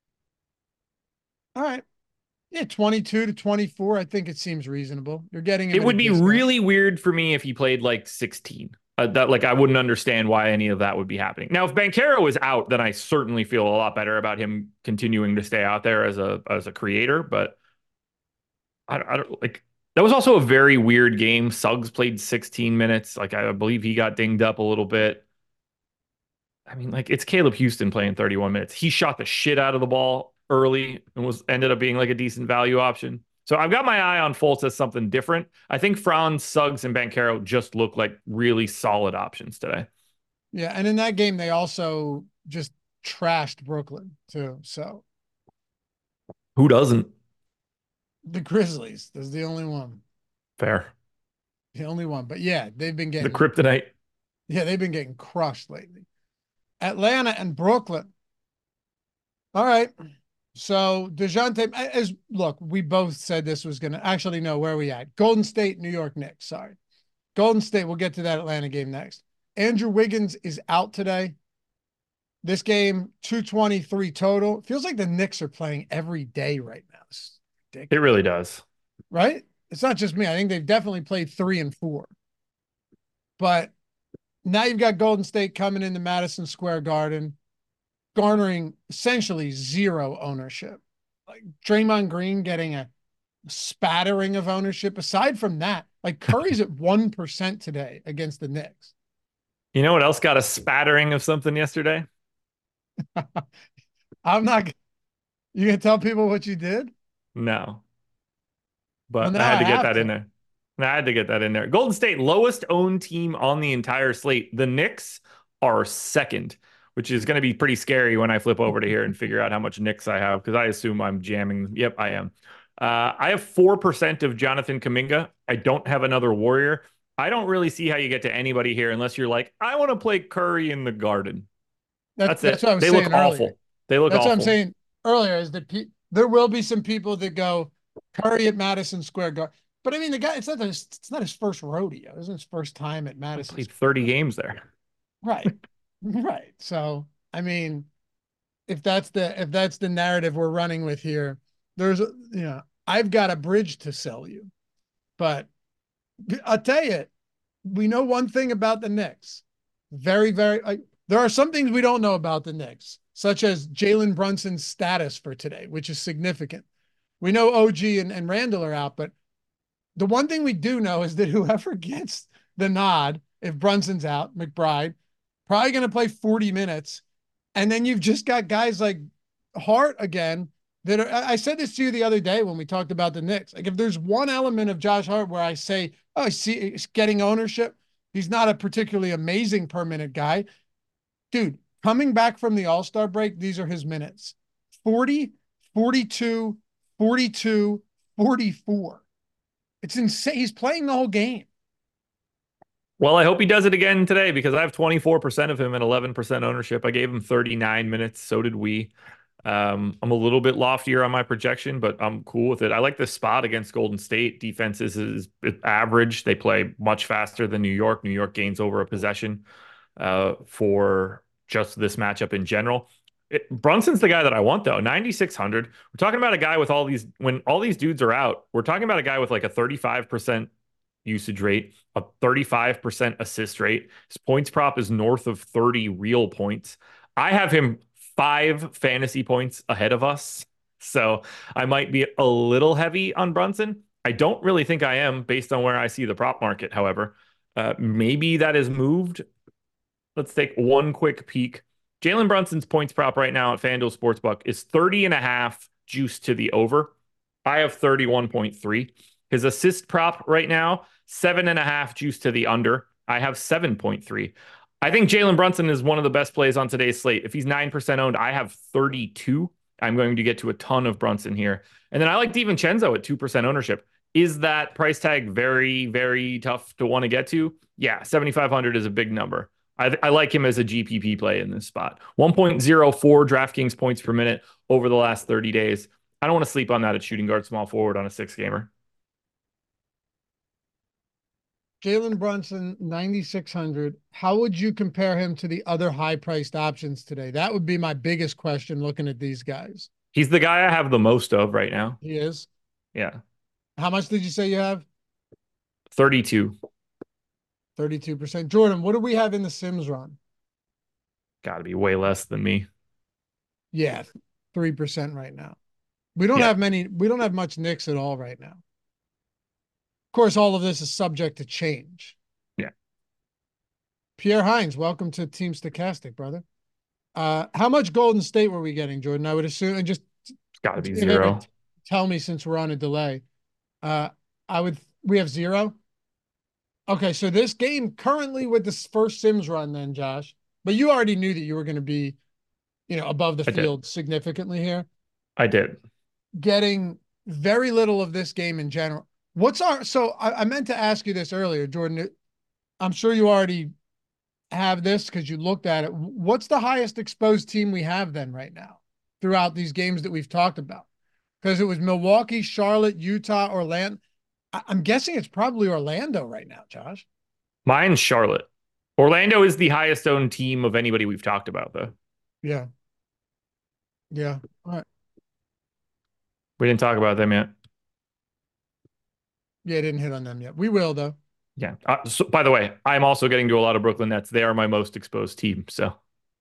All right. Yeah, 22 to 24. I think it seems reasonable. You're getting it would be really weird for me if he played like 16. That like I wouldn't understand why any of that would be happening. Now, if Banchero is out, then I certainly feel a lot better about him continuing to stay out there as a creator. But I don't like that was also a very weird game. Suggs played 16 minutes. Like I believe he got dinged up a little bit. I mean, like it's Caleb Houston playing 31 minutes. He shot the shit out of the ball early and ended up being like a decent value option. So I've got my eye on Fultz as something different. I think Franz, Suggs, and Banchero just look like really solid options today. Yeah, and in that game, they also just trashed Brooklyn too. So who doesn't? The Grizzlies. That's the only one. Fair. The only one. But yeah, they've been getting the kryptonite. Yeah, they've been getting crushed lately. Atlanta and Brooklyn. All right. So DeJounte, look, we both said this was going to actually know where we at. Golden State, New York Knicks. Sorry. Golden State. We'll get to that Atlanta game next. Andrew Wiggins is out today. This game, 223 total. Feels like the Knicks are playing every day right now. It's ridiculous. It really does. Right? It's not just me. I think they've definitely played 3 and 4. But Now you've got Golden State coming into Madison Square Garden, garnering essentially zero ownership. Like Draymond Green getting a spattering of ownership. Aside from that, like Curry's at 1% today against the Knicks. You know what else got a spattering of something yesterday? I'm not. You gonna tell people what you did? No, but Well, I had to I get have that to. in there. I had to get that in there. Golden State, lowest owned team on the entire slate. The Knicks are second, which is going to be pretty scary when I flip over to here and figure out how much Knicks I have, because I assume I'm jamming. Yep, I am. I have 4% of Jonathan Kuminga. I don't have another Warrior. I don't really see how you get to anybody here unless you're like, I want to play Curry in the Garden. That's That's it. what I was They saying look earlier. awful. They look That's what I'm awful. saying earlier is that there will be some people that go Curry at Madison Square Garden. But I mean, the guy, it's not his first rodeo. It isn't his first time at I Madison. played 30 games there. Right. Right. So, I mean, if that's the narrative we're running with here, I've got a bridge to sell you. But I'll tell you, we know one thing about the Knicks. Very, very, there are some things we don't know about the Knicks, such as Jalen Brunson's status for today, which is significant. We know OG and Randall are out, but the one thing we do know is that whoever gets the nod, if Brunson's out, McBride, probably going to play 40 minutes. And then you've just got guys like Hart again that are, I said this to you the other day when we talked about the Knicks. Like if there's one element of Josh Hart where I say, oh, I see he's getting ownership. He's not a particularly amazing per minute guy. Dude, coming back from the All-Star break, these are his minutes. 40, 42, 42, 44. It's insane. He's playing the whole game. Well, I hope he does it again today because I have 24% of him and 11% ownership. I gave him 39 minutes. So did we. I'm a little bit loftier on my projection, but I'm cool with it. I like this spot against Golden State. Defense is average. They play much faster than New York. New York gains over a possession for just this matchup in general. Brunson's the guy that I want, though. 9,600. We're talking about a guy with when all these dudes are out, we're talking about a guy with like a 35% usage rate, a 35% assist rate. His points prop is north of 30 real points. I have him 5 fantasy points ahead of us. So I might be a little heavy on Brunson. I don't really think I am based on where I see the prop market, however. Maybe that has moved. Let's take one quick peek. Jalen Brunson's points prop right now at FanDuel Sportsbook is 30.5 juice to the over. I have 31.3. His assist prop right now, 7.5 juice to the under. I have 7.3. I think Jalen Brunson is one of the best plays on today's slate. If he's 9% owned, I have 32. I'm going to get to a ton of Brunson here. And then I like DiVincenzo at 2% ownership. Is that price tag very, very tough to want to get to? Yeah, 7,500 is a big number. I like him as a GPP play in this spot. 1.04 DraftKings points per minute over the last 30 days. I don't want to sleep on that at shooting guard small forward on a 6-gamer. Jalen Brunson, 9,600. How would you compare him to the other high-priced options today? That would be my biggest question looking at these guys. He's the guy I have the most of right now. He is? Yeah. How much did you say you have? 32. 32%. Jordan, what do we have in the Sims run? Got to be way less than me. Yeah, 3% right now. We don't have much Knicks at all right now. Of course, all of this is subject to change. Yeah. Pierre Hines, welcome to Team Stochastic, brother. How much Golden State were we getting, Jordan? I would assume, and just It's got to be 0. Tell me since we're on a delay. We have 0. Okay, so this game currently with this first Sims run then, Josh, but you already knew that you were going to be, above the field significantly here. I did. Getting very little of this game in general. So I meant to ask you this earlier, Jordan. I'm sure you already have this because you looked at it. What's the highest exposed team we have then right now throughout these games that we've talked about? Because it was Milwaukee, Charlotte, Utah, Orlando. I'm guessing it's probably Orlando right now, Josh. Mine's Charlotte. Orlando is the highest owned team of anybody we've talked about, though. Yeah. Yeah. All right. We didn't talk about them yet. Yeah, didn't hit on them yet. We will, though. Yeah. So, by the way, I'm also getting to a lot of Brooklyn Nets. They are my most exposed team. So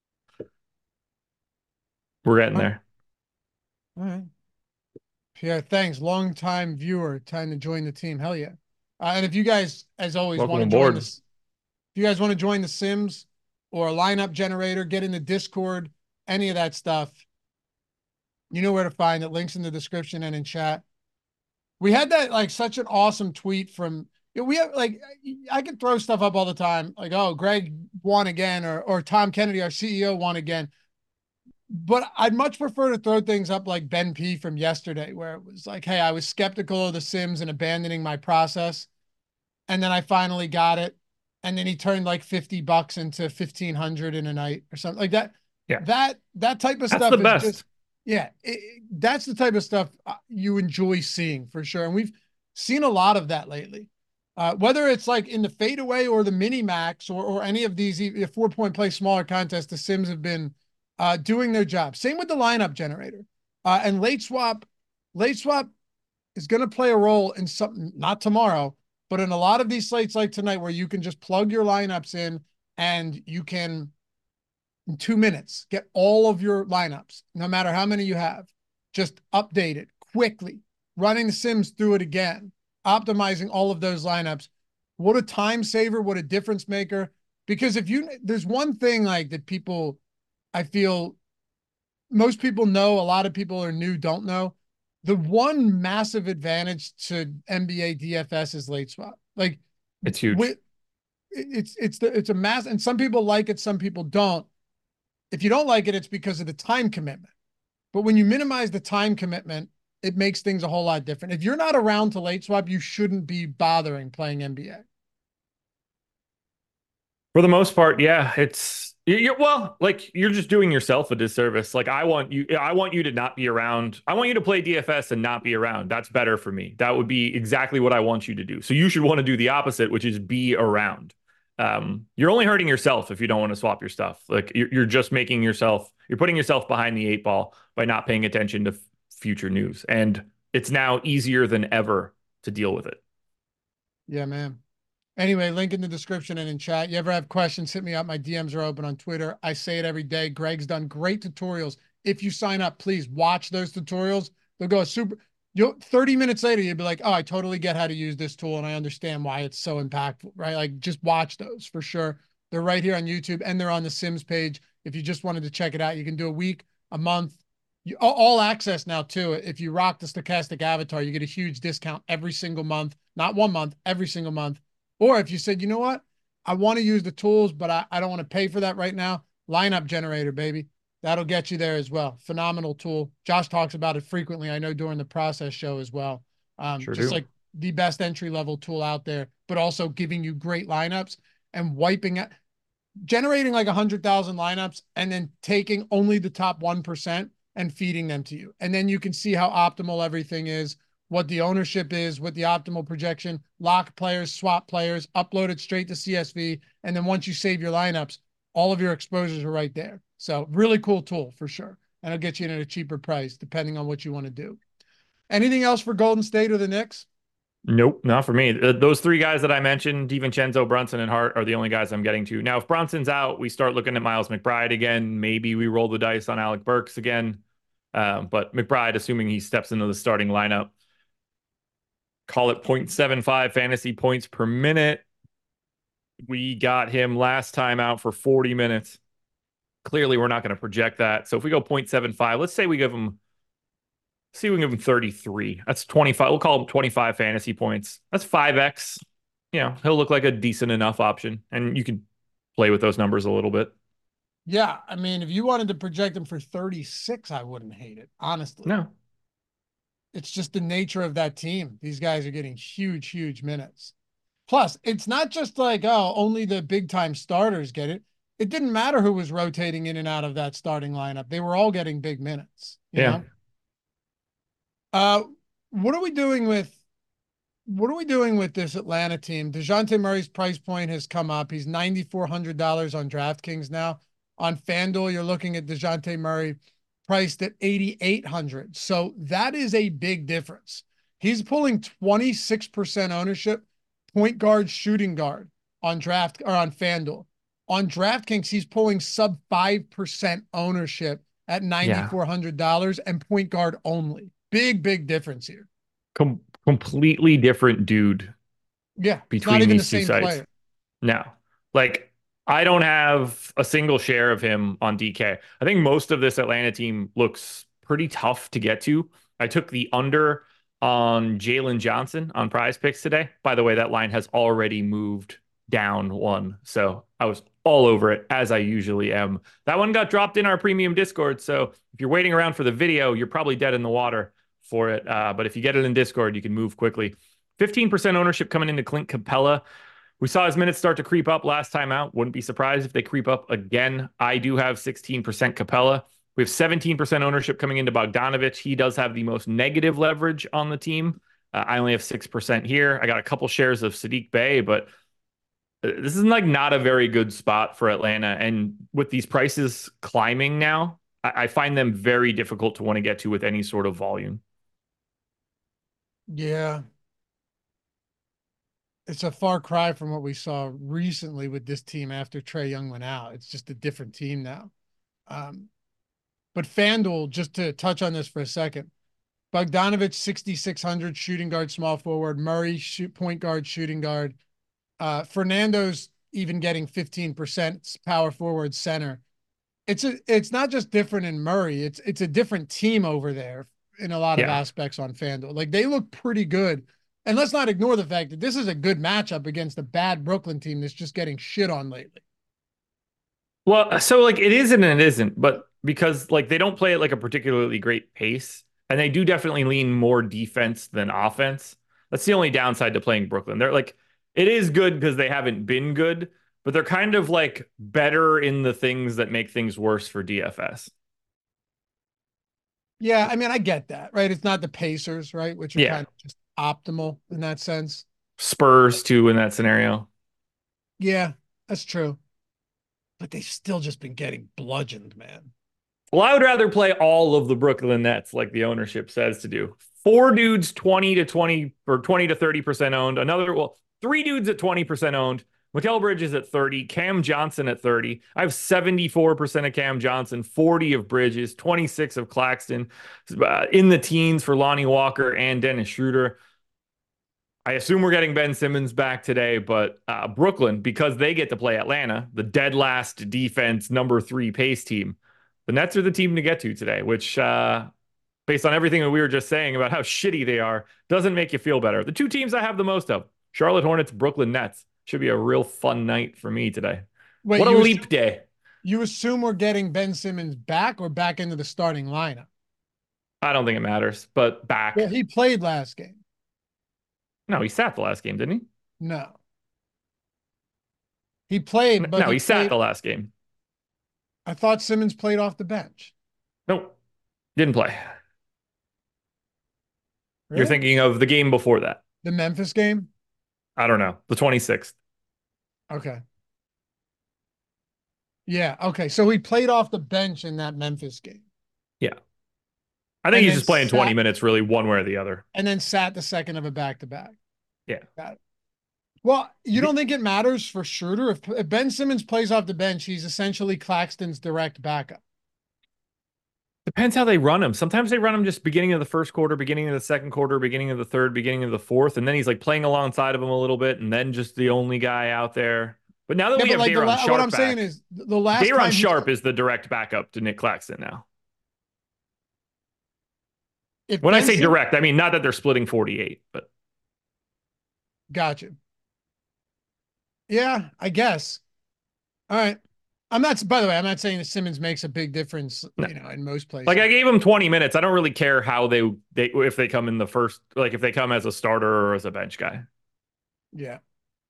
we're getting All there. right. Yeah, thanks. Long time viewer, time to join the team. Hell yeah. And if you guys, as always, Welcome want to join aboard. this, if you guys want to join the Sims or a lineup generator, get in the Discord, any of that stuff, you know where to find it. Links in the description and in chat. We had that like such an awesome tweet from, we have like, I could throw stuff up all the time. Like, oh, Greg won again, or Tom Kennedy, our CEO, won again. But I'd much prefer to throw things up like Ben P from yesterday, where it was like, hey, I was skeptical of the Sims and abandoning my process. And then I finally got it. And then he turned like $50 into 1,500 in a night or something like that. Yeah. That type of That's stuff the is best. just, yeah, that's the type of stuff you enjoy seeing for sure. And we've seen a lot of that lately. Whether it's like in the fadeaway or the mini max or any of these 4-point play smaller contests, the Sims have been doing their job. Same with the lineup generator. And late swap is going to play a role in something, not tomorrow, but in a lot of these slates like tonight, where you can just plug your lineups in and you can, in 2 minutes, get all of your lineups, no matter how many you have, just update it quickly, running the Sims through it again, optimizing all of those lineups. What a time saver, what a difference maker. Because there's one thing like that people, I feel most people know, a lot of people are new, don't know. The one massive advantage to NBA DFS is late swap. Like, It's huge. It's a mass, and some people like it, some people don't. If you don't like it, it's because of the time commitment. But when you minimize the time commitment, it makes things a whole lot different. If you're not around to late swap, you shouldn't be bothering playing NBA. For the most part, yeah, you're just doing yourself a disservice. Like I want you to not be around. I want you to play DFS and not be around. That's better for me. That would be exactly what I want you to do. So you should want to do the opposite, which is be around. You're only hurting yourself if you don't want to swap your stuff. Like you're just you're putting yourself behind the 8 ball by not paying attention to future news. And it's now easier than ever to deal with it. Yeah, man. Anyway, link in the description and in chat. You ever have questions, hit me up. My DMs are open on Twitter. I say it every day. Greg's done great tutorials. If you sign up, please watch those tutorials. They'll go 30 minutes later, you'll be like, oh, I totally get how to use this tool and I understand why it's so impactful, right? Like just watch those for sure. They're right here on YouTube and they're on the Sims page. If you just wanted to check it out, you can do a week, a month, all access now too. If you rock the Stochastic Avatar, you get a huge discount every single month, not 1 month, every single month. Or if you said, you know what, I want to use the tools, but I don't want to pay for that right now, lineup generator, baby. That'll get you there as well. Phenomenal tool. Josh talks about it frequently, I know, during the process show as well. Sure just do. like the best entry-level tool out there, but also giving you great lineups and wiping out, generating like 100,000 lineups and then taking only the top 1% and feeding them to you. And then you can see how optimal everything is, what the ownership is, what the optimal projection, lock players, swap players, upload it straight to CSV. And then once you save your lineups, all of your exposures are right there. So really cool tool for sure. And it'll get you in at a cheaper price, depending on what you want to do. Anything else for Golden State or the Knicks? Nope, not for me. Those 3 guys that I mentioned, DiVincenzo, Brunson, and Hart, are the only guys I'm getting to. Now, if Brunson's out, we start looking at Miles McBride again. Maybe we roll the dice on Alec Burks again. But McBride, assuming he steps into the starting lineup, call it 0.75 fantasy points per minute. We got him last time out for 40 minutes. Clearly, we're not going to project that. So if we go 0.75, let's say we give him, see, we can give him 33. That's 25. We'll call him 25 fantasy points. That's 5x. You know, he'll look like a decent enough option. And you can play with those numbers a little bit. Yeah. I mean, if you wanted to project him for 36, I wouldn't hate it, honestly. No. It's just the nature of that team. These guys are getting huge, huge minutes. Plus, it's not just like, oh, only the big time starters get it. It didn't matter who was rotating in and out of that starting lineup. They were all getting big minutes. You know? What are we doing with this Atlanta team? DeJounte Murray's price point has come up. He's $9,400 on DraftKings now. On FanDuel, you're looking at DeJounte Murray priced at $8,800. So that is a big difference. He's pulling 26% ownership point guard, shooting guard on draft or on FanDuel. On DraftKings, he's pulling sub 5% ownership at $9,400 and point guard only. Big difference here. Completely different dude. Yeah, between these two sites. Player. No, like I don't have a single share of him on DK. I think most of this Atlanta team looks pretty tough to get to. I took the under on Jalen Johnson on Prize Picks today. By the way, that line has already moved down one. So I was all over it, as I usually am. That one got dropped in our premium Discord. So if you're waiting around for the video, you're probably dead in the water for it. But if you get it in Discord, you can move quickly. 15% ownership coming into Clint Capella. We saw his minutes start to creep up last time out. Wouldn't be surprised if they creep up again. I do have 16% Capella. We have 17% ownership coming into Bogdanovic. He does have the most negative leverage on the team. I only have 6% here. I got a couple shares of Sadiq Bey, but this is like not a very good spot for Atlanta. And with these prices climbing now, I find them very difficult to want to get to with any sort of volume. Yeah. It's a far cry from what we saw recently with this team after Trae Young went out. It's just a different team now. But FanDuel, just to touch on this for a second, Bogdanovic, 6,600 shooting guard, small forward. Murray, point guard, shooting guard. Fernando's even getting 15% power forward, center. It's not just different in Murray. It's a different team over there in a lot of aspects on FanDuel. Like they look pretty good. And let's not ignore the fact that this is a good matchup against a bad Brooklyn team that's just getting shit on lately. Well, so like it is and it isn't, but because like they don't play at like a particularly great pace, and they do definitely lean more defense than offense. That's the only downside to playing Brooklyn. They're like, it is good because they haven't been good, but they're kind of like better in the things that make things worse for DFS. Yeah, I mean, I get that, right? It's not the Pacers, right? Which are kind of just optimal in that sense. Spurs too in that scenario. Yeah, that's true. But they've still just been getting bludgeoned, man. Well, I would rather play all of the Brooklyn Nets like the ownership says to do. 4 dudes 20 to 20 or 20 to 30% owned. 3 dudes at 20% owned. Mikal Bridges at 30, Cam Johnson at 30. I have 74% of Cam Johnson, 40 of Bridges, 26 of Claxton, in the teens for Lonnie Walker and Dennis Schroeder. I assume we're getting Ben Simmons back today, but Brooklyn, because they get to play Atlanta, the dead last defense, number 3 pace team, the Nets are the team to get to today, which, based on everything that we were just saying about how shitty they are, doesn't make you feel better. The 2 teams I have the most of, Charlotte Hornets, Brooklyn Nets. Should be a real fun night for me today. Wait, what a leap day. You assume we're getting Ben Simmons back or back into the starting lineup? I don't think it matters, but back. Well, he played last game. No, he sat the last game, didn't he? No. He played, but he sat the last game. I thought Simmons played off the bench. Nope. Didn't play. Really? You're thinking of the game before that. The Memphis game? I don't know. The 26th. Okay. Yeah. Okay. So he played off the bench in that Memphis game. Yeah. I think he's just playing 20 minutes really one way or the other. And then sat the second of a back-to-back. Yeah. Got it. Well, you don't think it matters for Schroeder? If Ben Simmons plays off the bench, he's essentially Claxton's direct backup. Depends how they run him. Sometimes they run him just beginning of the first quarter, beginning of the second quarter, beginning of the third, beginning of the fourth, and then he's like playing alongside of him a little bit, and then just the only guy out there. But now that we have Day'Ron Sharpe what I'm saying is the last Day'Ron Sharpe is the direct backup to Nick Claxton now. When I say direct, I mean not that they're splitting 48, but gotcha. Yeah, I guess. All right. By the way, I'm not saying that Simmons makes a big difference, in most places. Like I gave him 20 minutes. I don't really care how they if they come in the first, like if they come as a starter or as a bench guy. Yeah.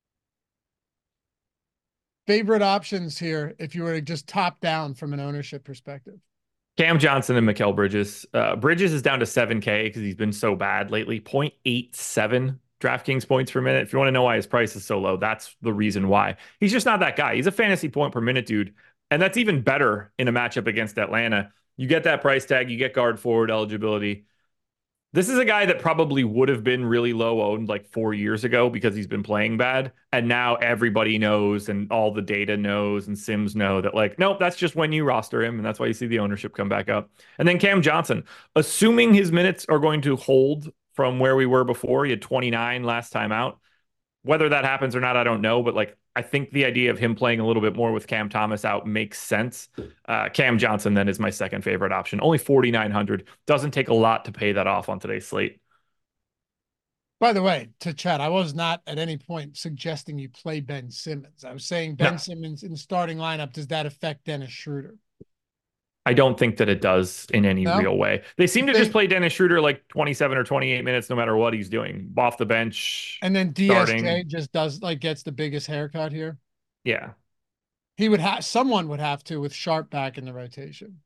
Favorite options here, if you were to just top down from an ownership perspective. Cam Johnson and Mikal Bridges. Bridges is down to 7K because he's been so bad lately. 0.87 DraftKings points per minute. If you want to know why his price is so low, that's the reason why. He's just not that guy. He's a fantasy point per minute dude. And that's even better in a matchup against Atlanta. You get that price tag, you get guard forward eligibility. This is a guy that probably would have been really low owned like 4 years ago because he's been playing bad. And now everybody knows and all the data knows and Sims know that like, nope, that's just when you roster him. And that's why you see the ownership come back up. And then Cam Johnson, assuming his minutes are going to hold from where we were before, he had 29 last time out. Whether that happens or not, I don't know. But like, I think the idea of him playing a little bit more with Cam Thomas out makes sense. Cam Johnson then is my second favorite option. Only 4,900. Doesn't take a lot to pay that off on today's slate. By the way, to chat, I was not at any point suggesting you play Ben Simmons. I was saying Ben Simmons in the starting lineup. Does that affect Dennis Schroeder? I don't think that it does in any real way. They seem to just play Dennis Schroeder like 27 or 28 minutes, no matter what he's doing, off the bench. And then DSJ just does like gets the biggest haircut here. Yeah. He would have, someone would have to with Sharp back in the rotation.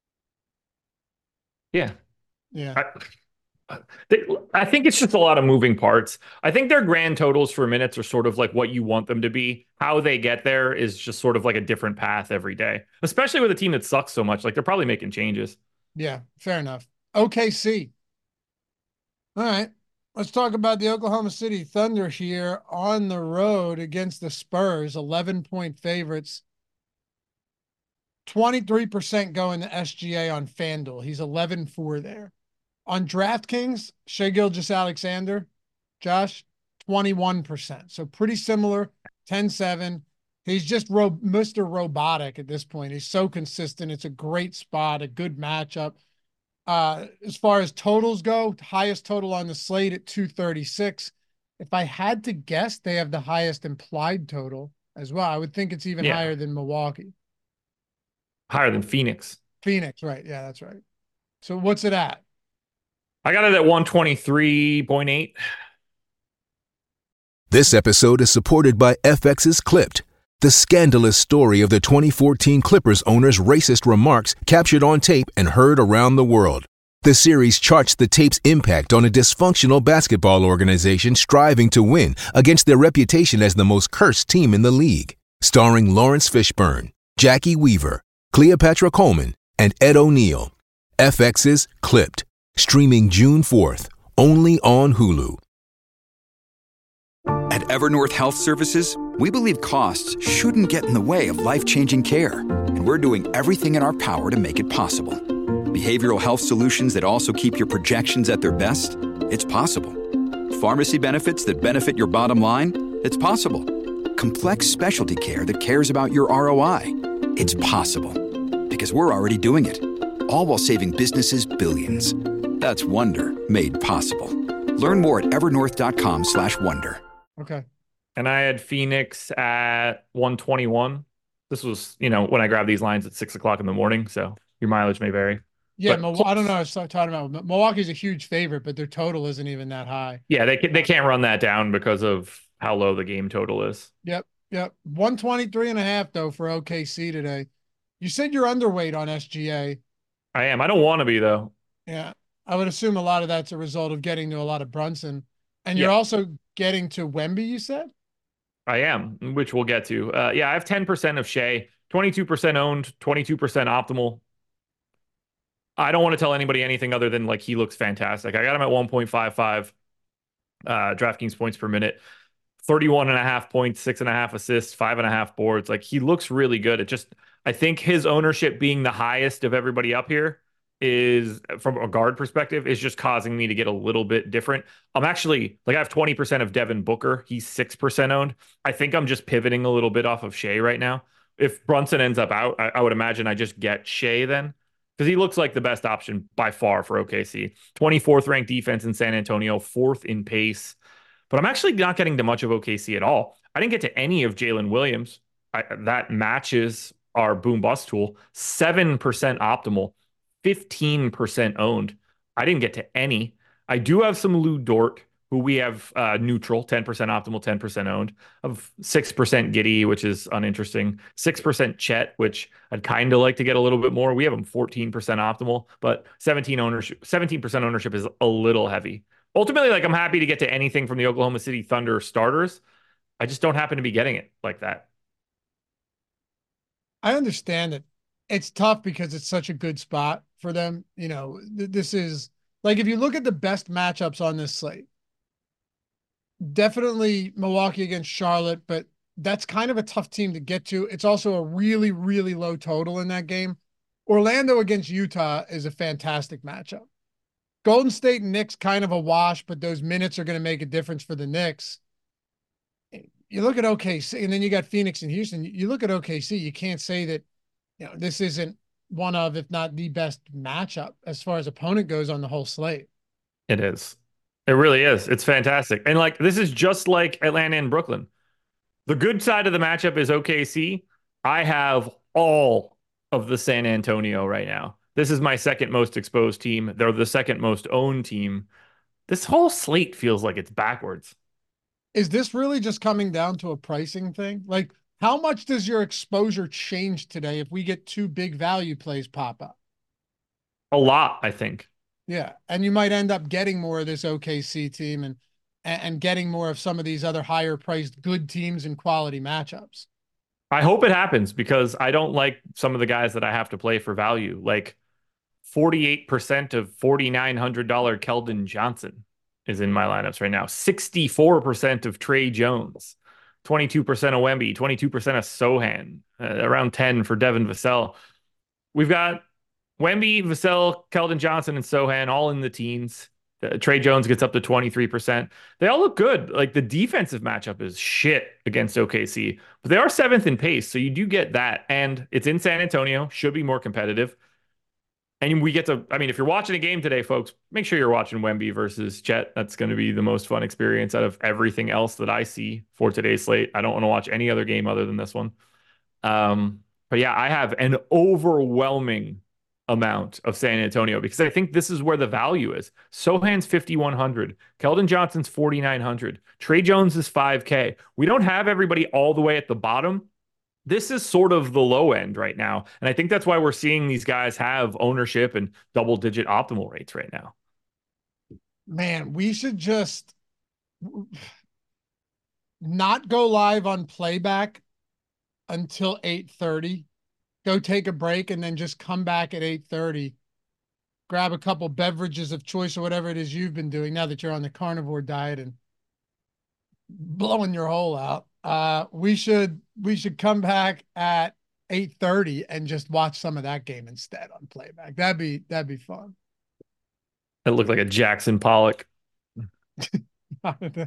Yeah. Yeah. I think it's just a lot of moving parts. I think their grand totals for minutes are sort of like what you want them to be. How they get there is just sort of like a different path every day, especially with a team that sucks so much. Like they're probably making changes. Yeah, fair enough. OKC. All right. Let's talk about the Oklahoma City Thunder here on the road against the Spurs, 11-point favorites. 23% going to SGA on FanDuel. He's 11-4 there. On DraftKings, Shai Gilgeous-Alexander, Josh, 21%. So pretty similar, 10-7. He's just Mr. Robotic at this point. He's so consistent. It's a great spot, a good matchup. As far as totals go, highest total on the slate at 236. If I had to guess, they have the highest implied total as well. I would think it's even higher than Milwaukee. Higher than Phoenix. Phoenix, right. Yeah, that's right. So what's it at? I got it at 123.8. This episode is supported by FX's Clipped, the scandalous story of the 2014 Clippers owner's racist remarks captured on tape and heard around the world. The series charts the tape's impact on a dysfunctional basketball organization striving to win against their reputation as the most cursed team in the league. Starring Lawrence Fishburne, Jackie Weaver, Cleopatra Coleman, and Ed O'Neill. FX's Clipped. Streaming June 4th, only on Hulu. At Evernorth Health Services, we believe costs shouldn't get in the way of life-changing care, and we're doing everything in our power to make it possible. Behavioral health solutions that also keep your projections at their best? It's possible. Pharmacy benefits that benefit your bottom line? It's possible. Complex specialty care that cares about your ROI? It's possible. Because we're already doing it. All while saving businesses billions. That's Wonder made possible. Learn more at evernorth.com/wonder. Okay. And I had Phoenix at 121. This was, when I grabbed these lines at 6 o'clock in the morning. So your mileage may vary. Yeah. I don't know. I was talking about Milwaukee's a huge favorite, but their total isn't even that high. Yeah. They can't run that down because of how low the game total is. Yep. 123.5 though for OKC today. You said you're underweight on SGA. I am. I don't want to be though. Yeah. I would assume a lot of that's a result of getting to a lot of Brunson. And you're also getting to Wemby, you said? I am, which we'll get to. I have 10% of Shai, 22% owned, 22% optimal. I don't want to tell anybody anything other than like he looks fantastic. I got him at 1.55 DraftKings points per minute, 31.5 points, 6.5 assists, 5.5 boards. Like he looks really good. I think his ownership being the highest of everybody up here is, from a guard perspective, is just causing me to get a little bit different. I'm actually I have 20% of Devin Booker. He's 6% owned. I think I'm just pivoting a little bit off of Shai right now. If Brunson ends up out, I would imagine I just get Shai then, because he looks like the best option by far for OKC. 24th ranked defense in San Antonio, 4th in pace. But I'm actually not getting to much of OKC at all. I didn't get to any of Jalen Williams. That matches our boom bust tool. 7% optimal. 15% owned. I didn't get to any. I do have some Lou Dort, who we have neutral, 10% optimal, 10% owned, of 6% Giddey, which is uninteresting, 6% Chet, which I'd kind of like to get a little bit more. We have him 14% optimal, but 17% ownership is a little heavy. Ultimately, I'm happy to get to anything from the Oklahoma City Thunder starters. I just don't happen to be getting it like that. I understand it. It's tough because it's such a good spot for them. This is Like if you look at the best matchups on this slate, definitely Milwaukee against Charlotte, but that's kind of a tough team to get to. It's also a really, really low total in that game. Orlando against Utah is a fantastic matchup. Golden State and Knicks kind of a wash, but those minutes are going to make a difference for the Knicks. You look at OKC, and then you got Phoenix and Houston. You look at OKC, you can't say that, this isn't one of, if not the best matchup as far as opponent goes on the whole slate. It is. It really is. It's fantastic. And like, this is just like Atlanta and Brooklyn. The good side of the matchup is OKC. I have all of the San Antonio right now. This is my second most exposed team. They're the second most owned team. This whole slate feels like it's backwards. Is this really just coming down to a pricing thing? Like, how much does your exposure change today if we get two big value plays pop up? A lot, I think. Yeah, and you might end up getting more of this OKC team and getting more of some of these other higher priced good teams and quality matchups. I hope it happens because I don't like some of the guys that I have to play for value. Like 48% of $4,900 Keldon Johnson is in my lineups right now. 64% of Trey Jones, 22% of Wemby, 22% of Sohan, around 10 for Devin Vassell. We've got Wemby, Vassell, Keldon Johnson, and Sohan all in the teens. Trey Jones gets up to 23%. They all look good. Like the defensive matchup is shit against OKC, but they are 7th in pace. So you do get that. And it's in San Antonio, should be more competitive. And we get to, if you're watching a game today, folks, make sure you're watching Wemby versus Chet. That's going to be the most fun experience out of everything else that I see for today's slate. I don't want to watch any other game other than this one. But yeah, I have an overwhelming amount of San Antonio because I think this is where the value is. Sohan's 5,100, Keldon Johnson's 4,900, Trey Jones is 5K. We don't have everybody all the way at the bottom. This is sort of the low end right now. And I think that's why we're seeing these guys have ownership and double-digit optimal rates right now. Man, we should just not go live on playback until 8:30. Go take a break and then just come back at 8:30. Grab a couple beverages of choice or whatever it is you've been doing now that you're on the carnivore diet and blowing your hole out. We should come back at 8:30 and just watch some of that game instead on playback. That'd be fun. It looked like a Jackson Pollock. That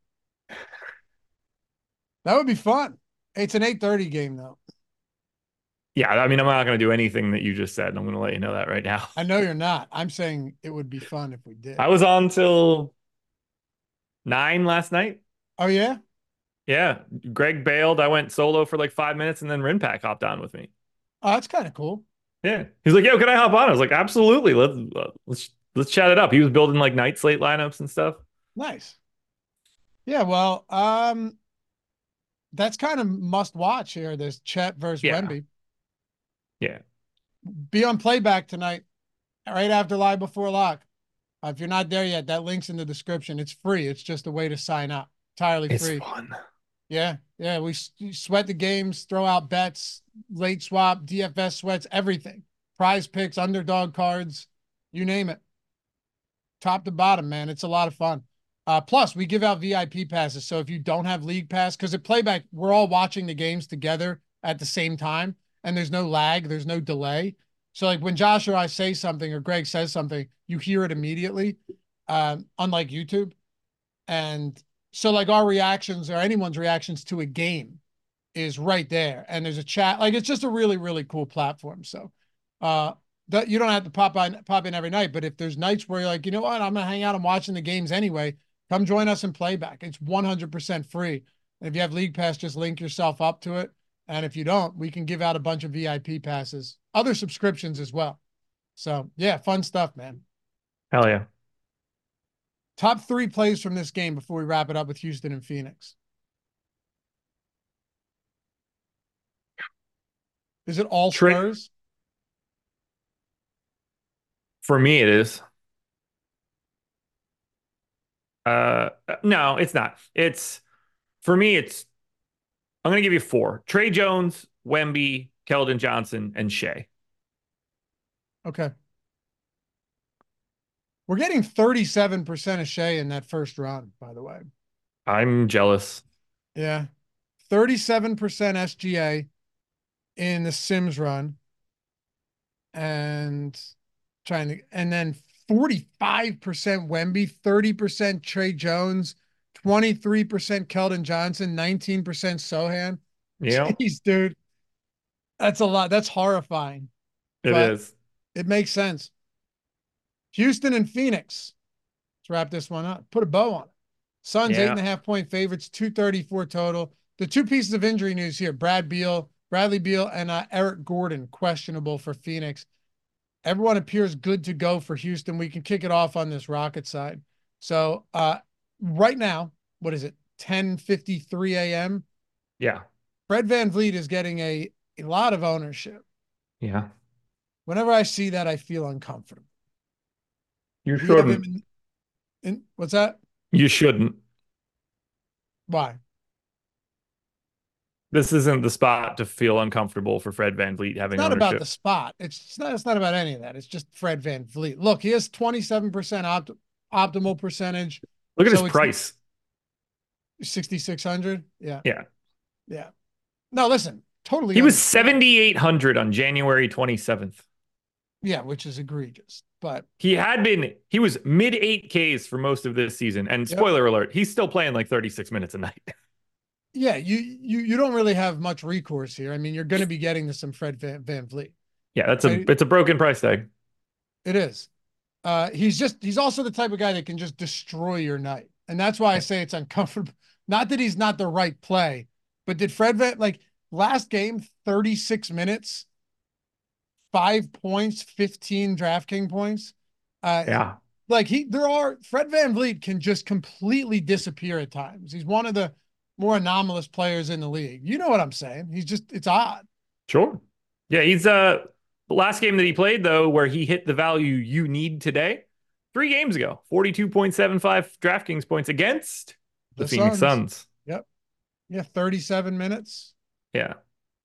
would be fun. It's an 8:30 game though. Yeah, I'm not going to do anything that you just said. I'm going to let you know that right now. I know you're not. I'm saying it would be fun if we did. I was on till 9 last night. Oh, yeah? Yeah. Greg bailed. I went solo for like 5 minutes and then Rinpack hopped on with me. Oh, that's kind of cool. Yeah. He's like, yo, can I hop on? I was like, absolutely. Let's chat it up. He was building like night slate lineups and stuff. Nice. Yeah, well, that's kind of must watch here, this Chet versus Wemby. Yeah. Be on playback tonight, right after Live Before Lock. If you're not there yet, that link's in the description. It's free. It's just a way to sign up. Entirely free. It's fun. Yeah. Yeah. We sweat the games, throw out bets, late swap, DFS sweats, everything. Prize picks, underdog cards, you name it. Top to bottom, man. It's a lot of fun. Plus, we give out VIP passes. So if you don't have League Pass, because at playback, we're all watching the games together at the same time. And there's no lag, there's no delay. So like when Josh or I say something or Greg says something, you hear it immediately, unlike YouTube. And so like our reactions or anyone's reactions to a game is right there. And there's a chat. Like it's just a really, really cool platform. So that you don't have to pop in every night. But if there's nights where you're like, you know what, I'm going to hang out and watching the games anyway, come join us in playback. It's 100% free. And if you have League Pass, just link yourself up to it. And if you don't, we can give out a bunch of VIP passes, other subscriptions as well. So yeah, fun stuff, man. Hell yeah. Top 3 plays from this game before we wrap it up with Houston and Phoenix. Is it all Spurs? For me, it is. No, it's not. For me, I'm going to give you 4. Trey Jones, Wemby, Keldon Johnson, and Shea. Okay. We're getting 37% of Shea in that first run, by the way. I'm jealous. Yeah. 37% SGA in the Sims run. And then 45% Wemby, 30% Trey Jones, 23% Keldon Johnson, 19% Sohan. Yeah, Jeez, dude. That's a lot. That's horrifying. it But is. it makes sense. Houston and Phoenix. Let's wrap this one up. Put a bow on it. Suns, Yeah. 8.5-point favorites, 234 total. The two pieces of injury news here: Bradley Beal, and Eric Gordon questionable for Phoenix. Everyone appears good to go for Houston. We can kick it off on this Rocket side. So right now, what is it? 10:53 a.m. Yeah. Fred VanVleet is getting a lot of ownership. Yeah. Whenever I see that, I feel uncomfortable. You We have shouldn't. him in what's that? You shouldn't. Why? This isn't the spot to feel uncomfortable for Fred VanVleet It's having not ownership. about the spot. It's not about any of that. It's just Fred VanVleet. Look, he has 27% optimal percentage. Look at So his price. 6,600. Yeah. Yeah. Yeah. No, listen, totally. He was understand. 7,800 on January 27th. Yeah, which is egregious. But He was mid 8Ks for most of this season. And spoiler alert, he's still playing like 36 minutes a night. yeah, you don't really have much recourse here. I mean, you're going to be getting to some Fred VanVleet. Yeah, it's a broken price tag. It is. He's also the type of guy that can just destroy your night. And that's why I say it's uncomfortable. Not that he's not the right play, but did Fred last game, 36 minutes, 5 points, 15 DraftKings points. Yeah. Fred VanVleet can just completely disappear at times. He's one of the more anomalous players in the league. You know what I'm saying? It's odd. Sure. Yeah, he's the last game that he played though, where he hit the value you need today, 3 games ago, 42.75 DraftKings points against the Phoenix Suns. Yep. Yeah, 37 minutes. Yeah.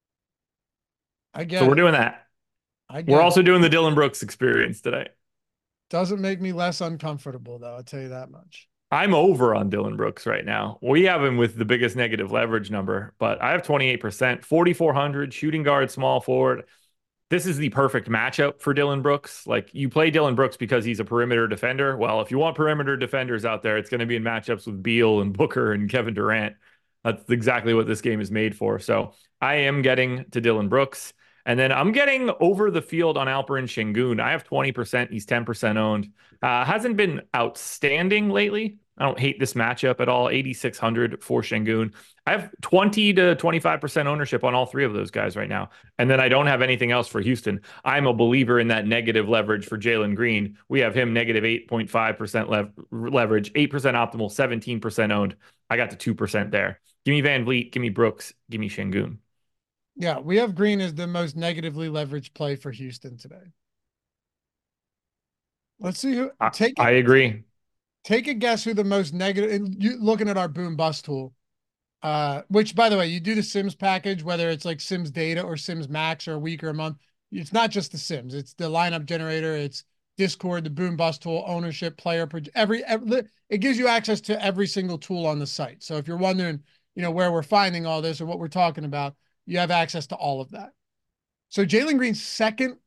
I get So we're doing that. We're also doing the Dillon Brooks experience today. Doesn't make me less uncomfortable though, I'll tell you that much. I'm over on Dillon Brooks right now. We have him with the biggest negative leverage number, but I have 28%, 4,400 shooting guard, small forward. This is the perfect matchup for Dillon Brooks. Like, you play Dillon Brooks because he's a perimeter defender. Well, if you want perimeter defenders out there, it's going to be in matchups with Beal and Booker and Kevin Durant. That's exactly what this game is made for. So I am getting to Dillon Brooks. And then I'm getting over the field on Alperen Şengün. I have 20%. He's 10% owned. Hasn't been outstanding lately. I don't hate this matchup at all. 8,600 for Şengün. I have 20 to 25% ownership on all 3 of those guys right now. And then I don't have anything else for Houston. I'm a believer in that negative leverage for Jalen Green. We have him negative 8.5% leverage, 8% optimal, 17% owned. I got the 2% there. Give me VanVleet, give me Brooks, give me Şengün. Yeah, we have Green as the most negatively leveraged play for Houston today. Let's see who I agree. Take a guess who the most negative. And you looking at our boom bust tool, which by the way, you do the Sims package, whether it's like Sims Data or Sims Max or a week or a month. It's not just the Sims; it's the lineup generator, it's Discord, the boom bust tool, ownership, player, every it gives you access to every single tool on the site. So if you're wondering, where we're finding all this or what we're talking about, you have access to all of that. So Jalen Green's second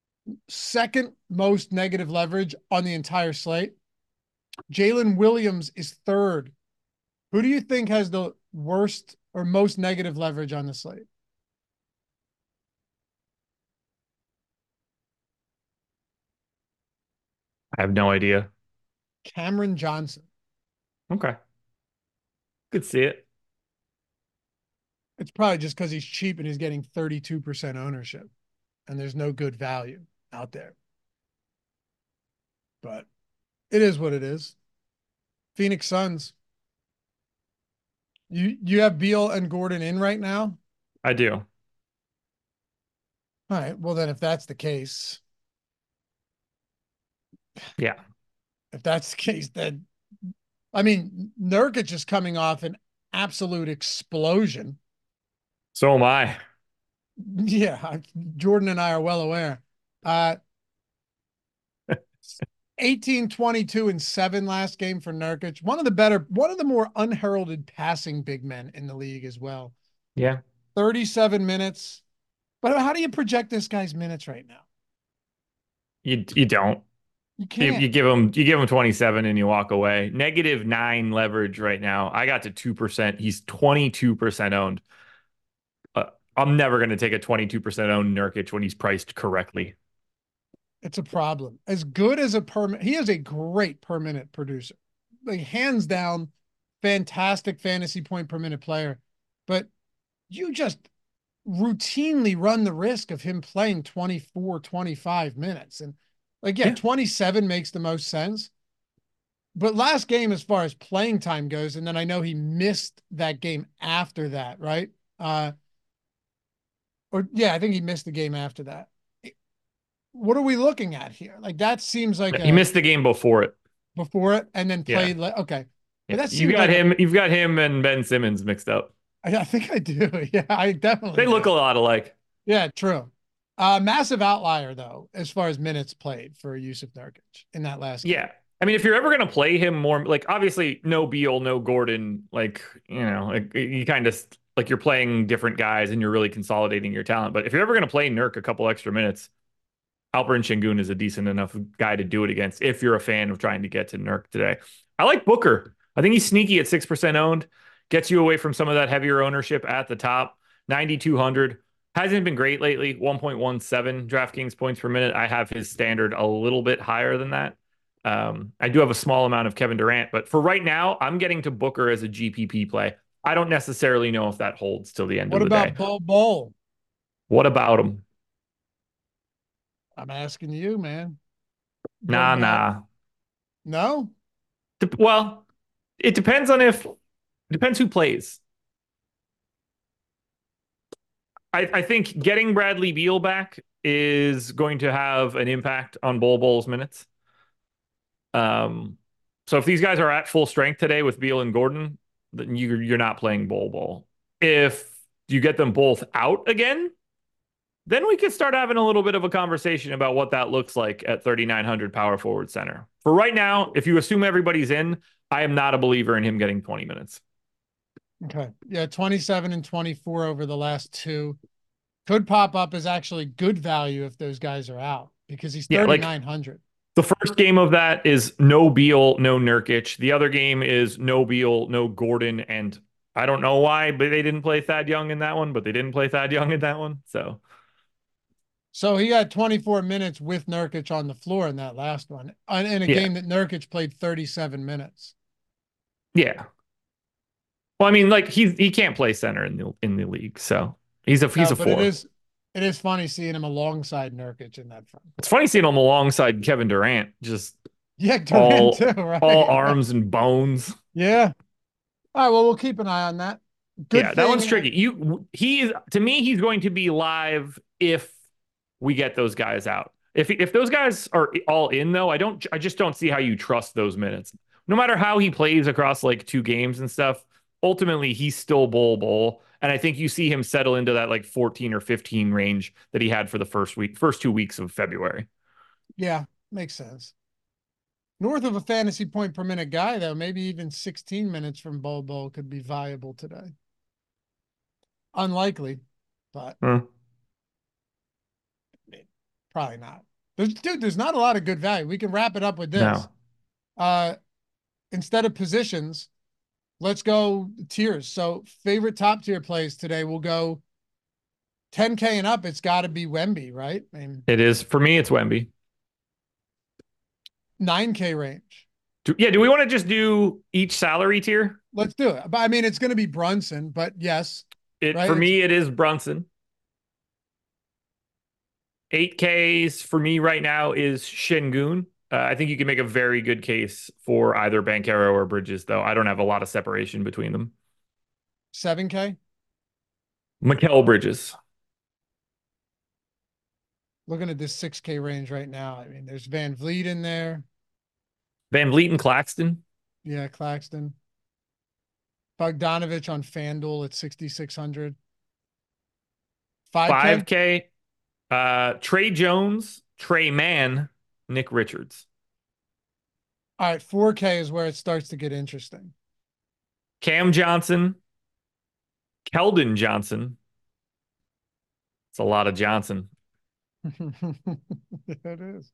most negative leverage on the entire slate. Jalen Williams is third. Who do you think has the worst or most negative leverage on the slate? I have no idea. Cameron Johnson. Okay. Could see it. It's probably just because he's cheap and he's getting 32% ownership and there's no good value out there. But it is what it is. Phoenix Suns. You have Beal and Gordon in right now? I do. All right. Well, then if that's the case. Yeah. If that's the case, then I mean, Nurkic is coming off an absolute explosion. So am I. Yeah, Jordan and I are well aware. 18, 22, and 7 last game for Nurkic. One of the more unheralded passing big men in the league as well. Yeah. 37 minutes. But how do you project this guy's minutes right now? You don't. You can't. You give him 27 and you walk away. -9 leverage right now. I got to 2%. He's 22% owned. I'm never going to take a 22% owned Nurkic when he's priced correctly. It's a problem. As good as he is a great per minute producer. Like hands down, fantastic fantasy point per minute player. But you just routinely run the risk of him playing 24, 25 minutes. And like, yeah, 27 makes the most sense. But last game, as far as playing time goes, and then I know he missed that game after that, right? I think he missed the game after that. What are we looking at here? Like that seems like he missed the game before it. And then played. Yeah. Okay. Yeah. You've got him and Ben Simmons mixed up. I think I do. Yeah, I definitely. They look a lot alike. Yeah, true. Massive outlier though, as far as minutes played for Jusuf Nurkic in that last game. Yeah. I mean, if you're ever going to play him more, like obviously no Beal, no Gordon, like, like you kind of like you're playing different guys and you're really consolidating your talent. But if you're ever going to play Nurk a couple extra minutes, Alperen Şengün is a decent enough guy to do it against if you're a fan of trying to get to Nurk today. I like Booker. I think he's sneaky at 6% owned, gets you away from some of that heavier ownership at the top. 9,200. Hasn't been great lately. 1.17 DraftKings points per minute. I have his standard a little bit higher than that. I do have a small amount of Kevin Durant, but for right now, I'm getting to Booker as a GPP play. I don't necessarily know if that holds till the end of the day. What about Bol Bol? What about him? I'm asking you, man. Nah. No? Well, it depends who plays. I think getting Bradley Beal back is going to have an impact on Bol Bol's minutes. So if these guys are at full strength today with Beal and Gordon, then you're not playing Bol Bol. If you get them both out again, then we could start having a little bit of a conversation about what that looks like at 3,900 power forward center. For right now, if you assume everybody's in, I am not a believer in him getting 20 minutes. Okay. Yeah, 27 and 24 over the last two. Could pop up as actually good value if those guys are out because he's 3,900. The first game of that is no Beal, no Nurkic. The other game is no Beal, no Gordon. And I don't know why, but they didn't play Thad Young in that one, but they didn't play Thad Young in that one. So he had 24 minutes with Nurkic on the floor in that last one in a game that Nurkic played 37 minutes. Yeah. Well, I mean, like he can't play center in the league. So he's a four. It is funny seeing him alongside Nurkic in that front. It's funny seeing him alongside Kevin Durant. Just Durant too, right? All arms and bones. Yeah. All right. Well, we'll keep an eye on that. That one's tricky. To me, he's going to be live if we get those guys out. If those guys are all in though, I just don't see how you trust those minutes. No matter how he plays across like 2 games and stuff, ultimately he's still Bol. And I think you see him settle into that like 14 or 15 range that he had for the first 2 weeks of February. Yeah, makes sense. North of a fantasy point per minute guy, though, maybe even 16 minutes from Bol Bol could be viable today. Unlikely, but probably not. There's not a lot of good value. We can wrap it up with this. No. Instead of positions, let's go tiers. So favorite top tier plays today, we'll go 10K and up. It's got to be Wemby, right? I mean, it is. For me, it's Wemby. 9K range. Do we want to just do each salary tier? Let's do it. But I mean, it's going to be Brunson, but yes. For me, it is Brunson. 8Ks for me right now is Şengün. I think you can make a very good case for either Banchero or Bridges, though. I don't have a lot of separation between them. 7K? Mikal Bridges. Looking at this 6K range right now. I mean, there's Van Vliet in there. Van Vliet and Claxton. Yeah, Claxton. Bogdanovich on FanDuel at 6,600. 5K. Trey Jones, Trey Mann, Nick Richards. All right, 4K is where it starts to get interesting. Cam Johnson, Keldon Johnson. It's a lot of Johnson. It is.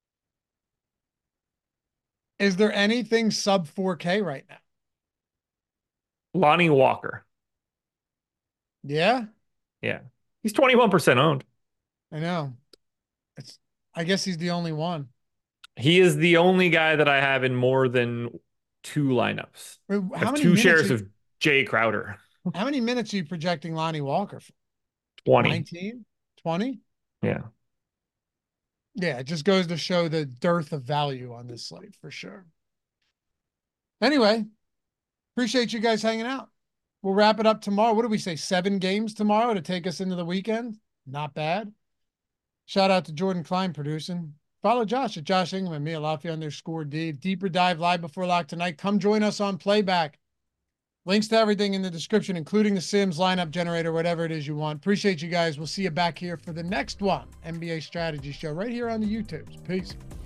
Is there anything sub 4K right now? Lonnie Walker. Yeah, Yeah. He's 21% owned. I know. I guess he's the only one. He is the only guy that I have in more than 2 lineups. Wait, I have 2 shares of Jay Crowder. How many minutes are you projecting Lonnie Walker for? 20. 19? 20? Yeah. Yeah, it just goes to show the dearth of value on this slate for sure. Anyway, appreciate you guys hanging out. We'll wrap it up tomorrow. What do we say? 7 games tomorrow to take us into the weekend? Not bad. Shout out to Jordan Klein producing. Follow Josh at Josh Ingham and me, Laffy_D. Deeper dive live before lock tonight. Come join us on Playback. Links to everything in the description, including the Sims lineup generator, whatever it is you want. Appreciate you guys. We'll see you back here for the next one. NBA Strategy Show right here on the YouTubes. Peace.